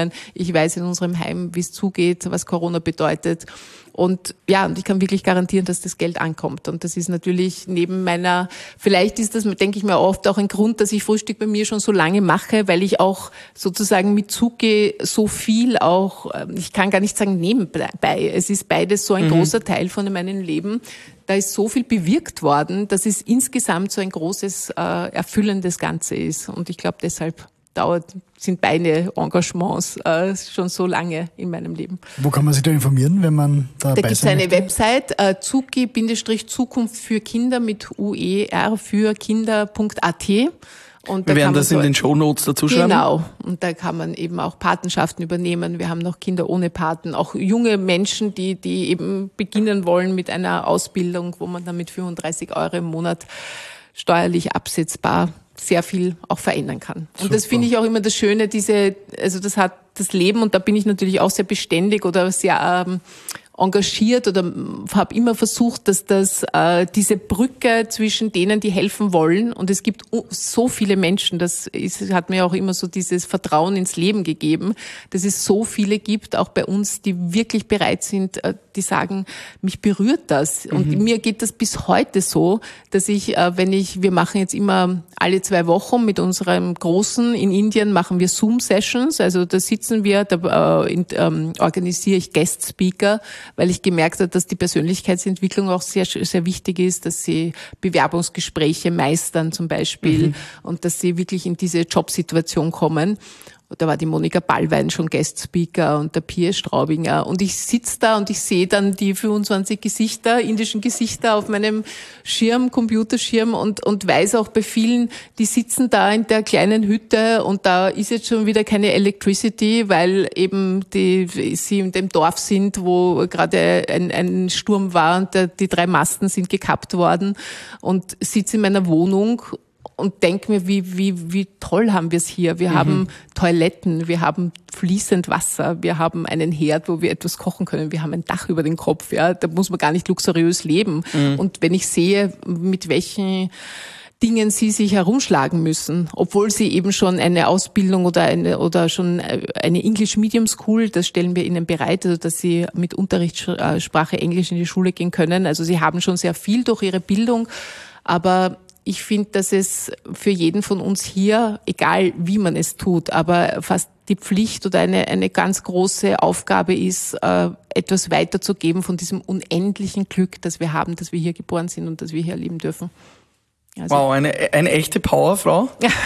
Situationen. Ich weiß in unserem Heim, wie es zugeht, was Corona bedeutet. Und ja, und ich kann wirklich garantieren, dass das Geld ankommt. Und das ist natürlich neben meiner, vielleicht ist das, denke ich mir oft, auch ein Grund, dass ich Frühstück bei mir schon so lange mache, weil ich auch sozusagen mit Zuge so viel auch, ich kann gar nicht sagen nebenbei, es ist beides so ein mhm. großer Teil von meinem Leben. Da ist so viel bewirkt worden, dass es insgesamt so ein großes, äh, erfüllendes Ganze ist. Und ich glaube, deshalb dauert, sind beide Engagements äh, schon so lange in meinem Leben. Wo kann man sich da informieren, wenn man da Da gibt es eine möchte? Website, äh, zuki-Zukunft für Kinder mit U E R für Kinder punkt a t. Und Wir da werden das so in den Shownotes dazu schreiben. Genau. Und da kann man eben auch Patenschaften übernehmen. Wir haben noch Kinder ohne Paten, auch junge Menschen, die, die eben beginnen wollen mit einer Ausbildung, wo man dann mit fünfunddreißig Euro im Monat steuerlich absetzbar sehr viel auch verändern kann. Und Super. Das finde ich auch immer das Schöne, diese, also das hat das Leben, und da bin ich natürlich auch sehr beständig oder sehr ähm, engagiert oder habe immer versucht, dass das äh, diese Brücke zwischen denen, die helfen wollen, und es gibt so viele Menschen, das ist, hat mir auch immer so dieses Vertrauen ins Leben gegeben, dass es so viele gibt, auch bei uns, die wirklich bereit sind, äh, die sagen, mich berührt das. Und mhm. mir geht das bis heute so, dass ich, äh, wenn ich, wir machen jetzt immer alle zwei Wochen mit unserem Großen in Indien, machen wir Zoom-Sessions, also da sitzen wir, da äh, in, ähm, organisiere ich Guest-Speaker, weil ich gemerkt habe, dass die Persönlichkeitsentwicklung auch sehr, sehr wichtig ist, dass sie Bewerbungsgespräche meistern zum Beispiel mhm. und dass sie wirklich in diese Jobsituation kommen. Da war die Monika Ballwein schon Guest-Speaker und der Piers Straubinger. Und ich sitze da und ich sehe dann die fünfundzwanzig Gesichter, indischen Gesichter auf meinem Schirm, Computerschirm, und, und weiß auch bei vielen, die sitzen da in der kleinen Hütte und da ist jetzt schon wieder keine Electricity, weil eben die, sie in dem Dorf sind, wo gerade ein, ein Sturm war und der, die drei Masten sind gekappt worden, und sitze in meiner Wohnung und denke mir, wie, wie, wie toll haben wir es hier. Wir mhm. haben Toiletten, wir haben fließend Wasser, wir haben einen Herd, wo wir etwas kochen können, wir haben ein Dach über den Kopf, ja. Da muss man gar nicht luxuriös leben. Mhm. Und wenn ich sehe, mit welchen Dingen sie sich herumschlagen müssen, obwohl sie eben schon eine Ausbildung oder eine, oder schon eine English Medium School, das stellen wir ihnen bereit, also dass sie mit Unterrichtssprache Englisch in die Schule gehen können. Also sie haben schon sehr viel durch ihre Bildung, aber ich finde, dass es für jeden von uns hier, egal wie man es tut, aber fast die Pflicht oder eine, eine ganz große Aufgabe ist, äh, etwas weiterzugeben von diesem unendlichen Glück, das wir haben, dass wir hier geboren sind und dass wir hier leben dürfen. Also. Wow, eine, eine echte Powerfrau.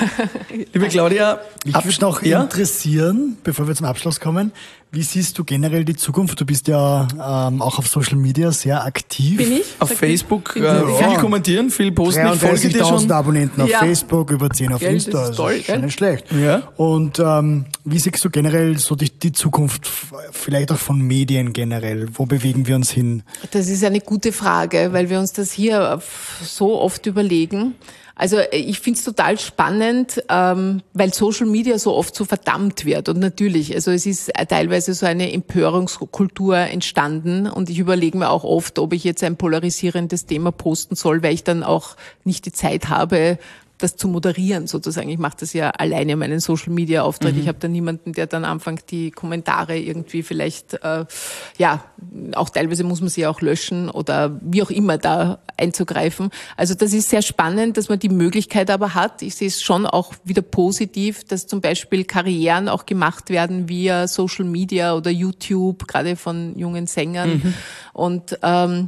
Liebe Claudia, mich würde noch ja? interessieren, bevor wir zum Abschluss kommen, wie siehst du generell die Zukunft? Du bist ja ähm, auch auf Social Media sehr aktiv. Bin ich? Auf Sag Facebook, äh, viel ja. kommentieren, viel posten. Ich folge dir schon. Abonnenten auf ja. Facebook, über zehn auf gell, Insta. Das ist, toll, das ist nicht schlecht. Ja. Und ähm, wie siehst du generell so die, die Zukunft, vielleicht auch von Medien generell? Wo bewegen wir uns hin? Das ist eine gute Frage, weil wir uns das hier so oft überlegen. Also ich finde es total spannend, ähm, weil Social Media so oft so verdammt wird. Und natürlich, also es ist teilweise so eine Empörungskultur entstanden. Und ich überlege mir auch oft, ob ich jetzt ein polarisierendes Thema posten soll, weil ich dann auch nicht die Zeit habe, das zu moderieren sozusagen. Ich mache das ja alleine, meinen Social-Media-Auftritt. Mhm. Ich habe da niemanden, der dann anfängt, die Kommentare irgendwie vielleicht, äh, ja, auch teilweise muss man sie auch löschen oder wie auch immer da einzugreifen. Also das ist sehr spannend, dass man die Möglichkeit aber hat. Ich sehe es schon auch wieder positiv, dass zum Beispiel Karrieren auch gemacht werden via Social-Media oder YouTube, gerade von jungen Sängern. Mhm. Und ähm,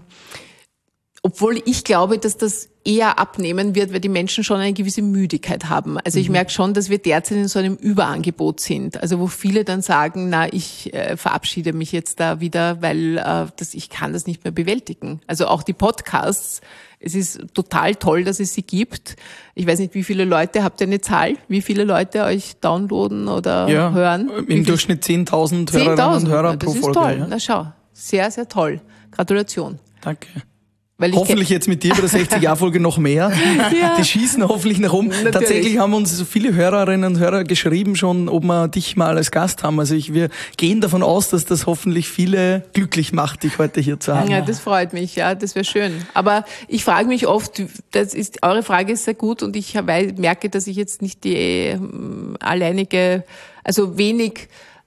obwohl ich glaube, dass das eher abnehmen wird, weil die Menschen schon eine gewisse Müdigkeit haben. Also ich mhm. merke schon, dass wir derzeit in so einem Überangebot sind. Also wo viele dann sagen, na, ich äh, verabschiede mich jetzt da wieder, weil äh, das, ich kann das nicht mehr bewältigen. Also auch die Podcasts, es ist total toll, dass es sie gibt. Ich weiß nicht, wie viele Leute, habt ihr eine Zahl? Wie viele Leute euch downloaden oder ja, hören? Im Durchschnitt zehntausend Hörerinnen und Hörer pro Folge. Das ist toll. Ja. Na schau, sehr, sehr toll. Gratulation. Danke. Weil hoffentlich jetzt mit dir bei der sechzig-Jahr-Folge noch mehr. Ja. Die schießen hoffentlich nach oben. Natürlich. Tatsächlich haben uns so viele Hörerinnen und Hörer geschrieben schon, ob wir dich mal als Gast haben. Also ich, wir gehen davon aus, dass das hoffentlich viele glücklich macht, dich heute hier zu haben. Ja, das freut mich. Ja, das wäre schön. Aber ich frage mich oft, das ist, eure Frage ist sehr gut und ich merke, dass ich jetzt nicht die äh, alleinige, also wenig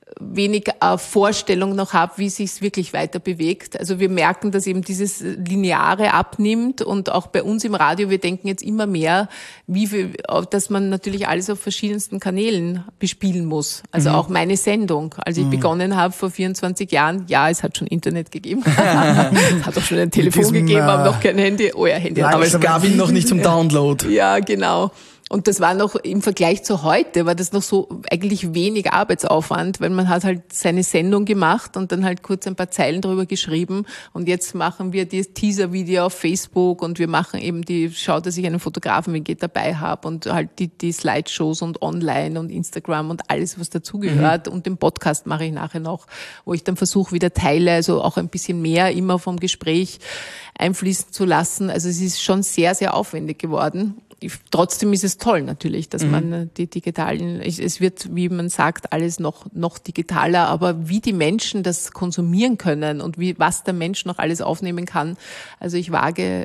wenig äh, Vorstellung noch habe, wie sich's wirklich weiter bewegt. Also wir merken, dass eben dieses Lineare abnimmt und auch bei uns im Radio, wir denken jetzt immer mehr, wie viel, dass man natürlich alles auf verschiedensten Kanälen bespielen muss. Also mhm. auch meine Sendung. Als ich mhm. begonnen habe vor vierundzwanzig Jahren, ja, es hat schon Internet gegeben. Es hat auch schon ein Telefon diesem, gegeben, aber noch kein Handy. Oh ja, Handy. Aber es gab ihn noch nicht zum Download. Ja, genau. Und das war noch im Vergleich zu heute, war das noch so eigentlich wenig Arbeitsaufwand, weil man hat halt seine Sendung gemacht und dann halt kurz ein paar Zeilen drüber geschrieben. Und jetzt machen wir das Teaser-Video auf Facebook und wir machen eben die, schaut, dass ich einen Fotografen wie geht dabei habe und halt die, die Slideshows und online und Instagram und alles, was dazugehört. Mhm. Und den Podcast mache ich nachher noch, wo ich dann versuche, wieder Teile, also auch ein bisschen mehr immer vom Gespräch einfließen zu lassen. Also es ist schon sehr, sehr aufwendig geworden. Trotzdem ist es toll natürlich, dass mhm. man die digitalen, es wird, wie man sagt, alles noch noch digitaler, aber wie die Menschen das konsumieren können und wie was der Mensch noch alles aufnehmen kann, also ich wage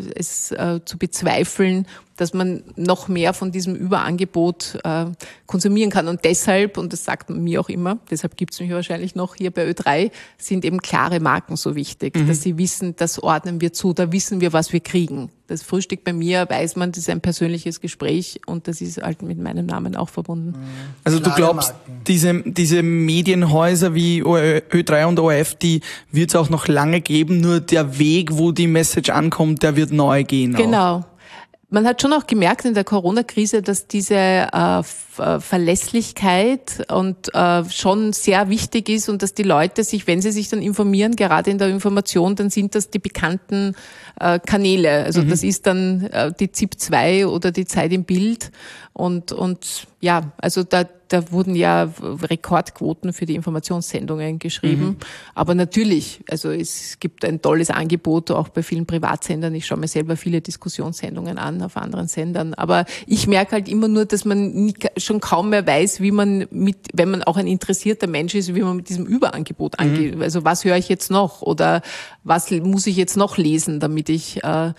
es äh, zu bezweifeln, dass man noch mehr von diesem Überangebot äh, konsumieren kann. Und deshalb, und das sagt man mir auch immer, deshalb gibt's mich wahrscheinlich noch hier bei Ö drei, sind eben klare Marken so wichtig, mhm. dass sie wissen, das ordnen wir zu, da wissen wir, was wir kriegen. Das Frühstück bei mir, weiß man, das ist ein persönliches Gespräch und das ist halt mit meinem Namen auch verbunden. Also du glaubst, diese, diese Medienhäuser wie Ö drei und O R F, die wird es auch noch lange geben, nur der Weg, wo die Message ankommt, der wird neu gehen. Genau. Auch. Man hat schon auch gemerkt in der Corona-Krise, dass diese äh, Verlässlichkeit und äh, schon sehr wichtig ist und dass die Leute sich, wenn sie sich dann informieren, gerade in der Information, dann sind das die bekannten äh, Kanäle. Also mhm. das ist dann äh, die Z I P zwei oder die Zeit im Bild und und ja, also da da wurden ja Rekordquoten für die Informationssendungen geschrieben. Mhm. Aber natürlich, also es gibt ein tolles Angebot auch bei vielen Privatsendern. Ich schaue mir selber viele Diskussionssendungen an auf anderen Sendern. Aber ich merke halt immer nur, dass man nicht, schon kaum mehr weiß, wie man mit, wenn man auch ein interessierter Mensch ist, wie man mit diesem Überangebot angeht. Mhm. Also was höre ich jetzt noch oder was muss ich jetzt noch lesen, damit ich äh,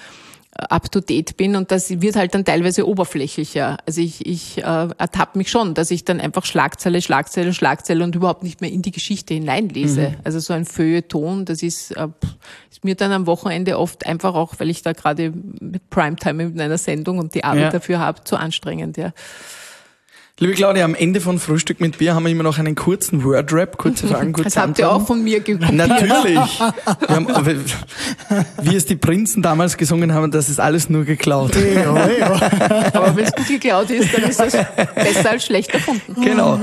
up to date bin, und das wird halt dann teilweise oberflächlicher. Also ich, ich äh, ertappe mich schon, dass ich dann einfach Schlagzeile, Schlagzeile, Schlagzeile und überhaupt nicht mehr in die Geschichte hineinlese. Mhm. Also so ein Feuilleton, das ist, äh, ist mir dann am Wochenende oft einfach auch, weil ich da gerade mit Primetime mit einer Sendung und die Arbeit ja. dafür habe, zu anstrengend, ja. Liebe Claudia, am Ende von Frühstück mit Bier haben wir immer noch einen kurzen Word-Rap, kurze Fragen, kurze Das habt ihr auch von mir gekopiert. Natürlich. Wir haben, wie es die Prinzen damals gesungen haben, das ist alles nur geklaut. Ja, ja. Aber wenn es gut geklaut ist, dann ist das besser als schlecht erfunden. Genau.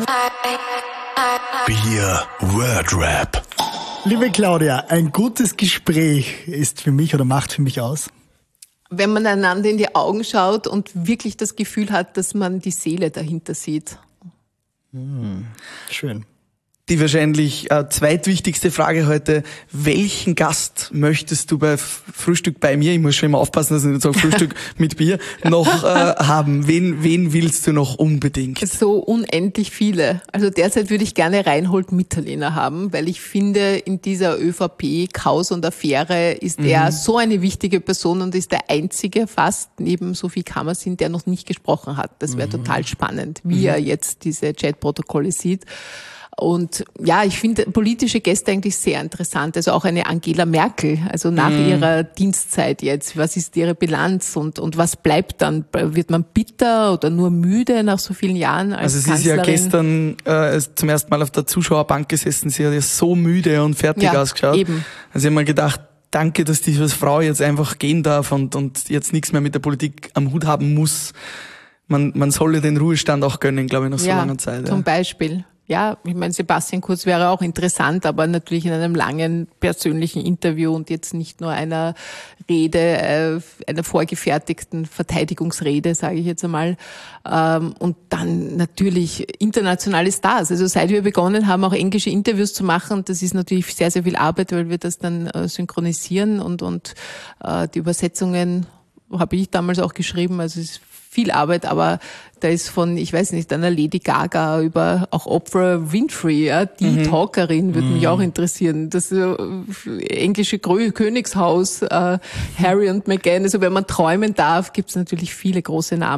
Bier Word-Rap. Liebe Claudia, ein gutes Gespräch ist für mich oder macht für mich aus? Wenn man einander in die Augen schaut und wirklich das Gefühl hat, dass man die Seele dahinter sieht. Hm, schön. Die wahrscheinlich äh, zweitwichtigste Frage heute: Welchen Gast möchtest du bei Frühstück bei mir, ich muss schon immer aufpassen, dass ich nicht sage Frühstück mit Bier, noch äh, haben? Wen, wen willst du noch unbedingt? So unendlich viele. Also derzeit würde ich gerne Reinhold Mitterlehner haben, weil ich finde, in dieser ÖVP-Chaos und Affäre ist mhm. er so eine wichtige Person und ist der einzige fast neben Sophie Kammersin, der noch nicht gesprochen hat. Das wäre mhm. total spannend, wie mhm. er jetzt diese Chatprotokolle sieht. Und ja, ich finde politische Gäste eigentlich sehr interessant. Also auch eine Angela Merkel, also nach mm. ihrer Dienstzeit jetzt. Was ist ihre Bilanz und, und was bleibt dann? Wird man bitter oder nur müde nach so vielen Jahren als Also sie Kanzlerin? ist ja gestern äh, zum ersten Mal auf der Zuschauerbank gesessen. Sie hat ja so müde und fertig ja, ausgeschaut. Eben. Also ich habe mir gedacht, danke, dass diese Frau jetzt einfach gehen darf und, und jetzt nichts mehr mit der Politik am Hut haben muss. Man, man solle den Ruhestand auch gönnen, glaube ich, nach so ja, langer Zeit. Ja, zum Beispiel. Ja, ich meine, Sebastian Kurz wäre auch interessant, aber natürlich in einem langen persönlichen Interview und jetzt nicht nur einer Rede, äh, einer vorgefertigten Verteidigungsrede, sage ich jetzt einmal. Ähm, und dann natürlich internationale Stars. Also seit wir begonnen haben, auch englische Interviews zu machen, das ist natürlich sehr, sehr viel Arbeit, weil wir das dann äh, synchronisieren und, und äh, die Übersetzungen habe ich damals auch geschrieben, also es ist viel Arbeit, aber da ist von, ich weiß nicht, einer Lady Gaga über auch Oprah Winfrey, ja, die mhm. Talkerin, würde mhm. mich auch interessieren. Das äh, englische Grö- Königshaus, äh, Harry und Meghan, also wenn man träumen darf, gibt es natürlich viele große Namen.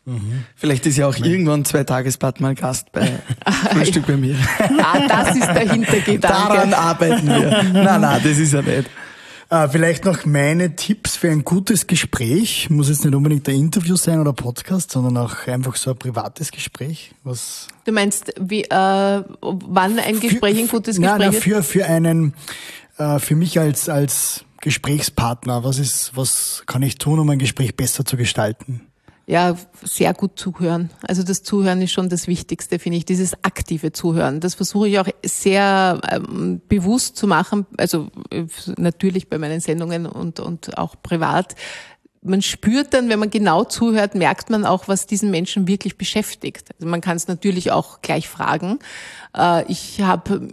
Mhm. Vielleicht ist ja auch irgendwann zwei Tagesbad mal Gast bei Frühstück bei mir. Ah, das ist der Hintergedanke. Daran arbeiten wir. Nein, nein, das ist ja nicht. Äh, vielleicht noch meine Tipps für ein gutes Gespräch. Muss jetzt nicht unbedingt ein Interview sein oder Podcast, sondern auch einfach so ein privates Gespräch. Was Du meinst, wie, äh, wann ein Gespräch für, ein gutes nein, Gespräch nein, ist? für, für einen, äh, für mich als, als Gesprächspartner. Was ist, was kann ich tun, um ein Gespräch besser zu gestalten? Ja, sehr gut zuhören. Also das Zuhören ist schon das Wichtigste, finde ich, dieses aktive Zuhören. Das versuche ich auch sehr ähm, bewusst zu machen, also äh, natürlich bei meinen Sendungen und, und auch privat. Man spürt dann, wenn man genau zuhört, merkt man auch, was diesen Menschen wirklich beschäftigt. Also man kann es natürlich auch gleich fragen. Äh, ich habe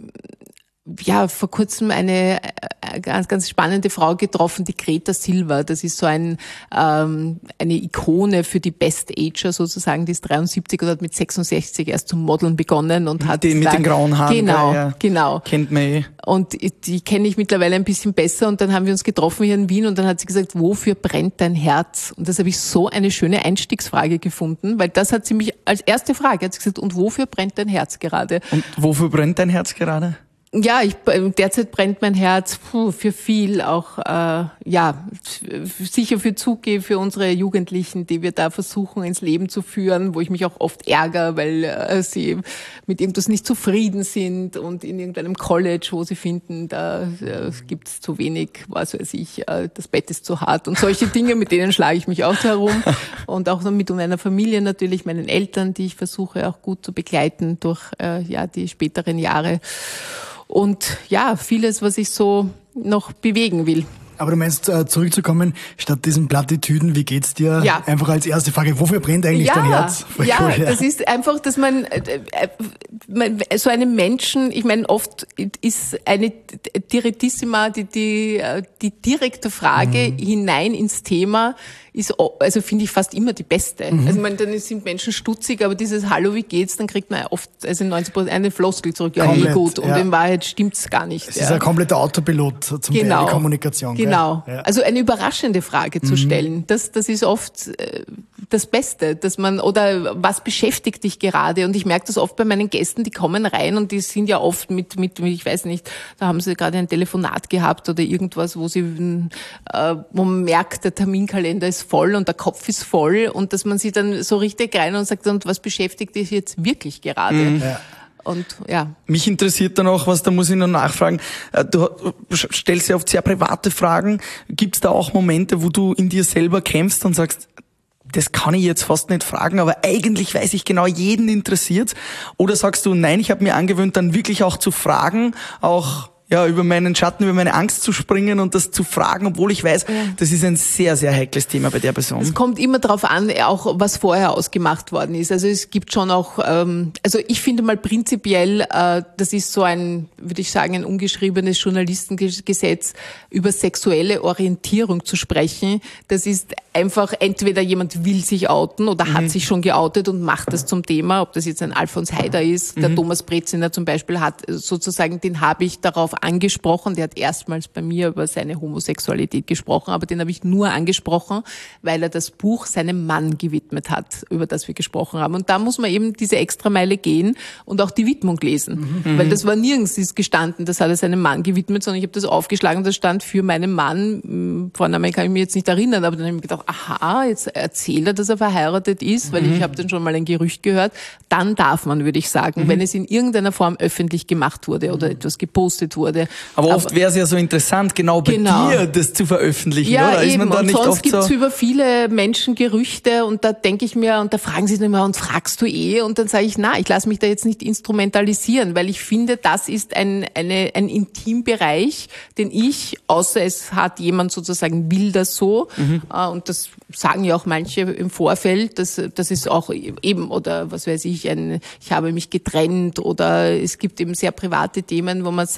ja vor kurzem eine ganz, ganz spannende Frau getroffen, die Greta Silva. Das ist so ein ähm, eine Ikone für die Best Ager sozusagen. Die ist dreiundsiebzig und hat mit sechsundsechzig erst zum Modeln begonnen und hat den mit den grauen Haaren. Genau, ja, genau. Kennt man eh. Und die kenne ich mittlerweile ein bisschen besser. Und dann haben wir uns getroffen hier in Wien und dann hat sie gesagt, wofür brennt dein Herz? Und das habe ich so eine schöne Einstiegsfrage gefunden, weil das hat sie mich als erste Frage hat sie gesagt, und wofür brennt dein Herz gerade? Und wofür brennt dein Herz gerade? Ja, ich, derzeit brennt mein Herz puh, für viel, auch äh, ja sicher für Zuge, für unsere Jugendlichen, die wir da versuchen ins Leben zu führen, wo ich mich auch oft ärgere, weil äh, sie mit irgendwas nicht zufrieden sind und in irgendeinem College, wo sie finden, da äh, gibt es zu wenig, was weiß ich, äh, das Bett ist zu hart und solche Dinge, mit denen schlage ich mich auch herum und auch mit meiner Familie natürlich, meinen Eltern, die ich versuche auch gut zu begleiten durch äh, ja die späteren Jahre. Und ja, vieles, was ich so noch bewegen will. Aber du meinst, äh, zurückzukommen, statt diesen Plattitüden, wie geht's dir? Ja. Einfach als erste Frage, wofür brennt eigentlich ja, dein Herz? Voll ja, cool, ja, das ist einfach, dass man, äh, man so einem Menschen, ich meine, oft ist eine Direttissima, die, die, die direkte Frage mhm. hinein ins Thema, ist, also finde ich fast immer die beste. Mhm. Also ich meine, dann sind Menschen stutzig, aber dieses Hallo, wie geht's, dann kriegt man oft, also neunzig Prozent eine Floskel zurück, ja, Komplett, eh gut. Und ja. in Wahrheit stimmt's gar nicht. Es ja. ist ein kompletter Autopilot zum genau. Teil, die Kommunikation. Genau. Ja. Also eine überraschende Frage zu mhm. stellen, das, das ist oft äh, das Beste, dass man, oder was beschäftigt dich gerade? Und ich merke das oft bei meinen Gästen, die kommen rein und die sind ja oft mit, mit, ich weiß nicht, da haben sie gerade ein Telefonat gehabt oder irgendwas, wo sie, äh, wo man merkt, der Terminkalender ist voll und der Kopf ist voll und dass man sie dann so richtig rein und sagt, und was beschäftigt dich jetzt wirklich gerade? Mhm. Ja. Und ja. Mich interessiert dann auch, was da muss ich noch nachfragen. Du stellst ja oft sehr private Fragen. Gibt es da auch Momente, wo du in dir selber kämpfst und sagst, das kann ich jetzt fast nicht fragen, aber eigentlich weiß ich genau, jeden interessiert? Oder sagst du, nein, ich habe mir angewöhnt, dann wirklich auch zu fragen, auch ja, über meinen Schatten, über meine Angst zu springen und das zu fragen, obwohl ich weiß, ja. das ist ein sehr, sehr heikles Thema bei der Person. Es kommt immer darauf an, auch was vorher ausgemacht worden ist. Also es gibt schon auch, ähm, also ich finde mal prinzipiell, äh, das ist so ein, würde ich sagen, ein ungeschriebenes Journalistengesetz, über sexuelle Orientierung zu sprechen. Das ist einfach, entweder jemand will sich outen oder mhm. hat sich schon geoutet und macht das zum Thema, ob das jetzt ein Alfons Heider ist, der mhm. Thomas Breziner zum Beispiel hat sozusagen, den habe ich darauf angesprochen, der hat erstmals bei mir über seine Homosexualität gesprochen, aber den habe ich nur angesprochen, weil er das Buch seinem Mann gewidmet hat, über das wir gesprochen haben. Und da muss man eben diese Extrameile gehen und auch die Widmung lesen, mhm. weil das war nirgends ist gestanden, das hat er seinem Mann gewidmet, sondern ich habe das aufgeschlagen, das stand für meinen Mann, Vorname kann ich mich jetzt nicht erinnern, aber dann habe ich mir gedacht, aha, jetzt erzählt er, dass er verheiratet ist, weil mhm. ich habe dann schon mal ein Gerücht gehört, dann darf man, würde ich sagen, mhm. wenn es in irgendeiner Form öffentlich gemacht wurde oder etwas gepostet wurde. Aber, aber oft wäre es ja so interessant, genau bei genau. dir das zu veröffentlichen, ja, oder? Ist eben. man da und nicht sonst oft gibt es so über viele Menschen Gerüchte und da denke ich mir, und da fragen sie immer, und fragst du eh? Und dann sage ich, na, ich lasse mich da jetzt nicht instrumentalisieren, weil ich finde, das ist ein, eine, ein Intimbereich, den ich, außer es hat jemand sozusagen, will das so, mhm. und das sagen ja auch manche im Vorfeld, das, das ist auch eben, oder was weiß ich, ein, ich habe mich getrennt oder es gibt eben sehr private Themen, wo man sagen kann,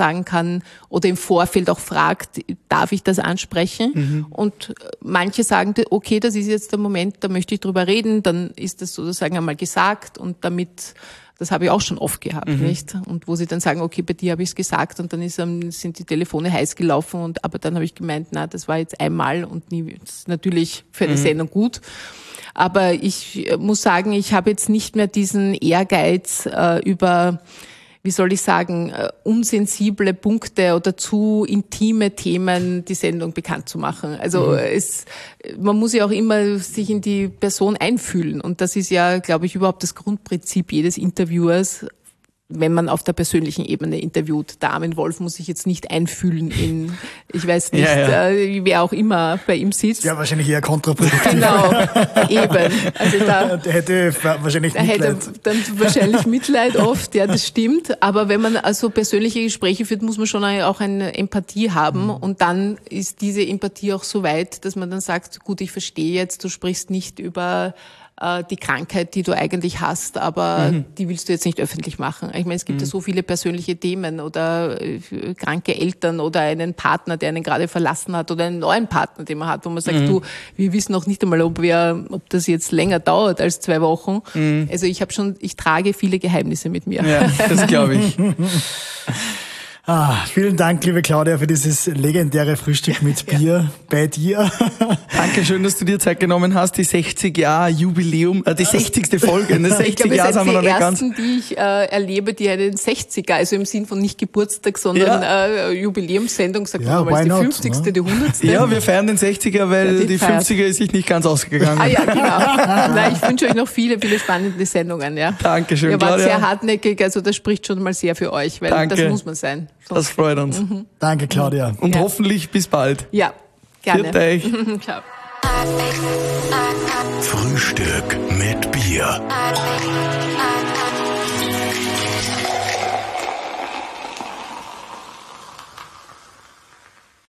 man oder im Vorfeld auch fragt, darf ich das ansprechen? Mhm. Und manche sagen, okay, das ist jetzt der Moment, da möchte ich drüber reden, dann ist das sozusagen einmal gesagt und damit, das habe ich auch schon oft gehabt, mhm. nicht? Und wo sie dann sagen, okay, bei dir habe ich es gesagt und dann ist, sind die Telefone heiß gelaufen und aber dann habe ich gemeint, na, das war jetzt einmal und nie, das ist natürlich für eine mhm. Sendung gut. Aber ich muss sagen, ich habe jetzt nicht mehr diesen Ehrgeiz äh, über, wie soll ich sagen, äh, unsensible Punkte oder zu intime Themen die Sendung bekannt zu machen. Also mhm. es, man muss ja auch immer sich in die Person einfühlen. Und das ist ja, glaube ich, überhaupt das Grundprinzip jedes Interviewers, wenn man auf der persönlichen Ebene interviewt. Der Armin Wolf muss sich jetzt nicht einfühlen in, ich weiß nicht, ja, ja. Äh, wer auch immer bei ihm sitzt. Ja, wahrscheinlich eher kontraproduktiv. Genau, eben. Also da, der hätte wahrscheinlich Mitleid. Der hätte dann wahrscheinlich Mitleid oft, ja, das stimmt. Aber wenn man also persönliche Gespräche führt, muss man schon auch eine Empathie haben. Mhm. Und dann ist diese Empathie auch so weit, dass man dann sagt, gut, ich verstehe jetzt, du sprichst nicht über die Krankheit, die du eigentlich hast, aber mhm. die willst du jetzt nicht öffentlich machen. Ich meine, es gibt mhm. ja so viele persönliche Themen oder äh, kranke Eltern oder einen Partner, der einen gerade verlassen hat oder einen neuen Partner, den man hat, wo man sagt, mhm. du, wir wissen noch nicht einmal, ob wir, ob das jetzt länger dauert als zwei Wochen. Mhm. Also ich habe schon, ich trage viele Geheimnisse mit mir. Ja, das glaube ich. Ah, vielen Dank, liebe Claudia, für dieses legendäre Frühstück mit Bier ja. bei dir. Dankeschön, dass du dir Zeit genommen hast. Die sechzig Jahre Jubiläum, äh, die sechzigste Folge. Das sechzig Jahre sind wir noch nicht ganz. Die ersten, die ich äh, erlebe, die einen sechziger, also im Sinn von nicht Geburtstag, sondern ja. äh, Jubiläumssendung, sagt ja, man mal, die not, fünfzigste, ne? Die hundertste. Ja, wir feiern den sechziger, weil ja, die, die fünfziger ist sich nicht ganz ausgegangen. Ah ja, genau. Nein, ich wünsche euch noch viele, viele spannende Sendungen. Ja. Dankeschön, Ihr wart Claudia. sehr hartnäckig, also das spricht schon mal sehr für euch, weil Danke. das muss man sein. Sonst das freut uns. Mhm. Danke, Claudia. Und ja. hoffentlich bis bald. Ja, gerne. Viert euch. Ciao. Frühstück mit Bier.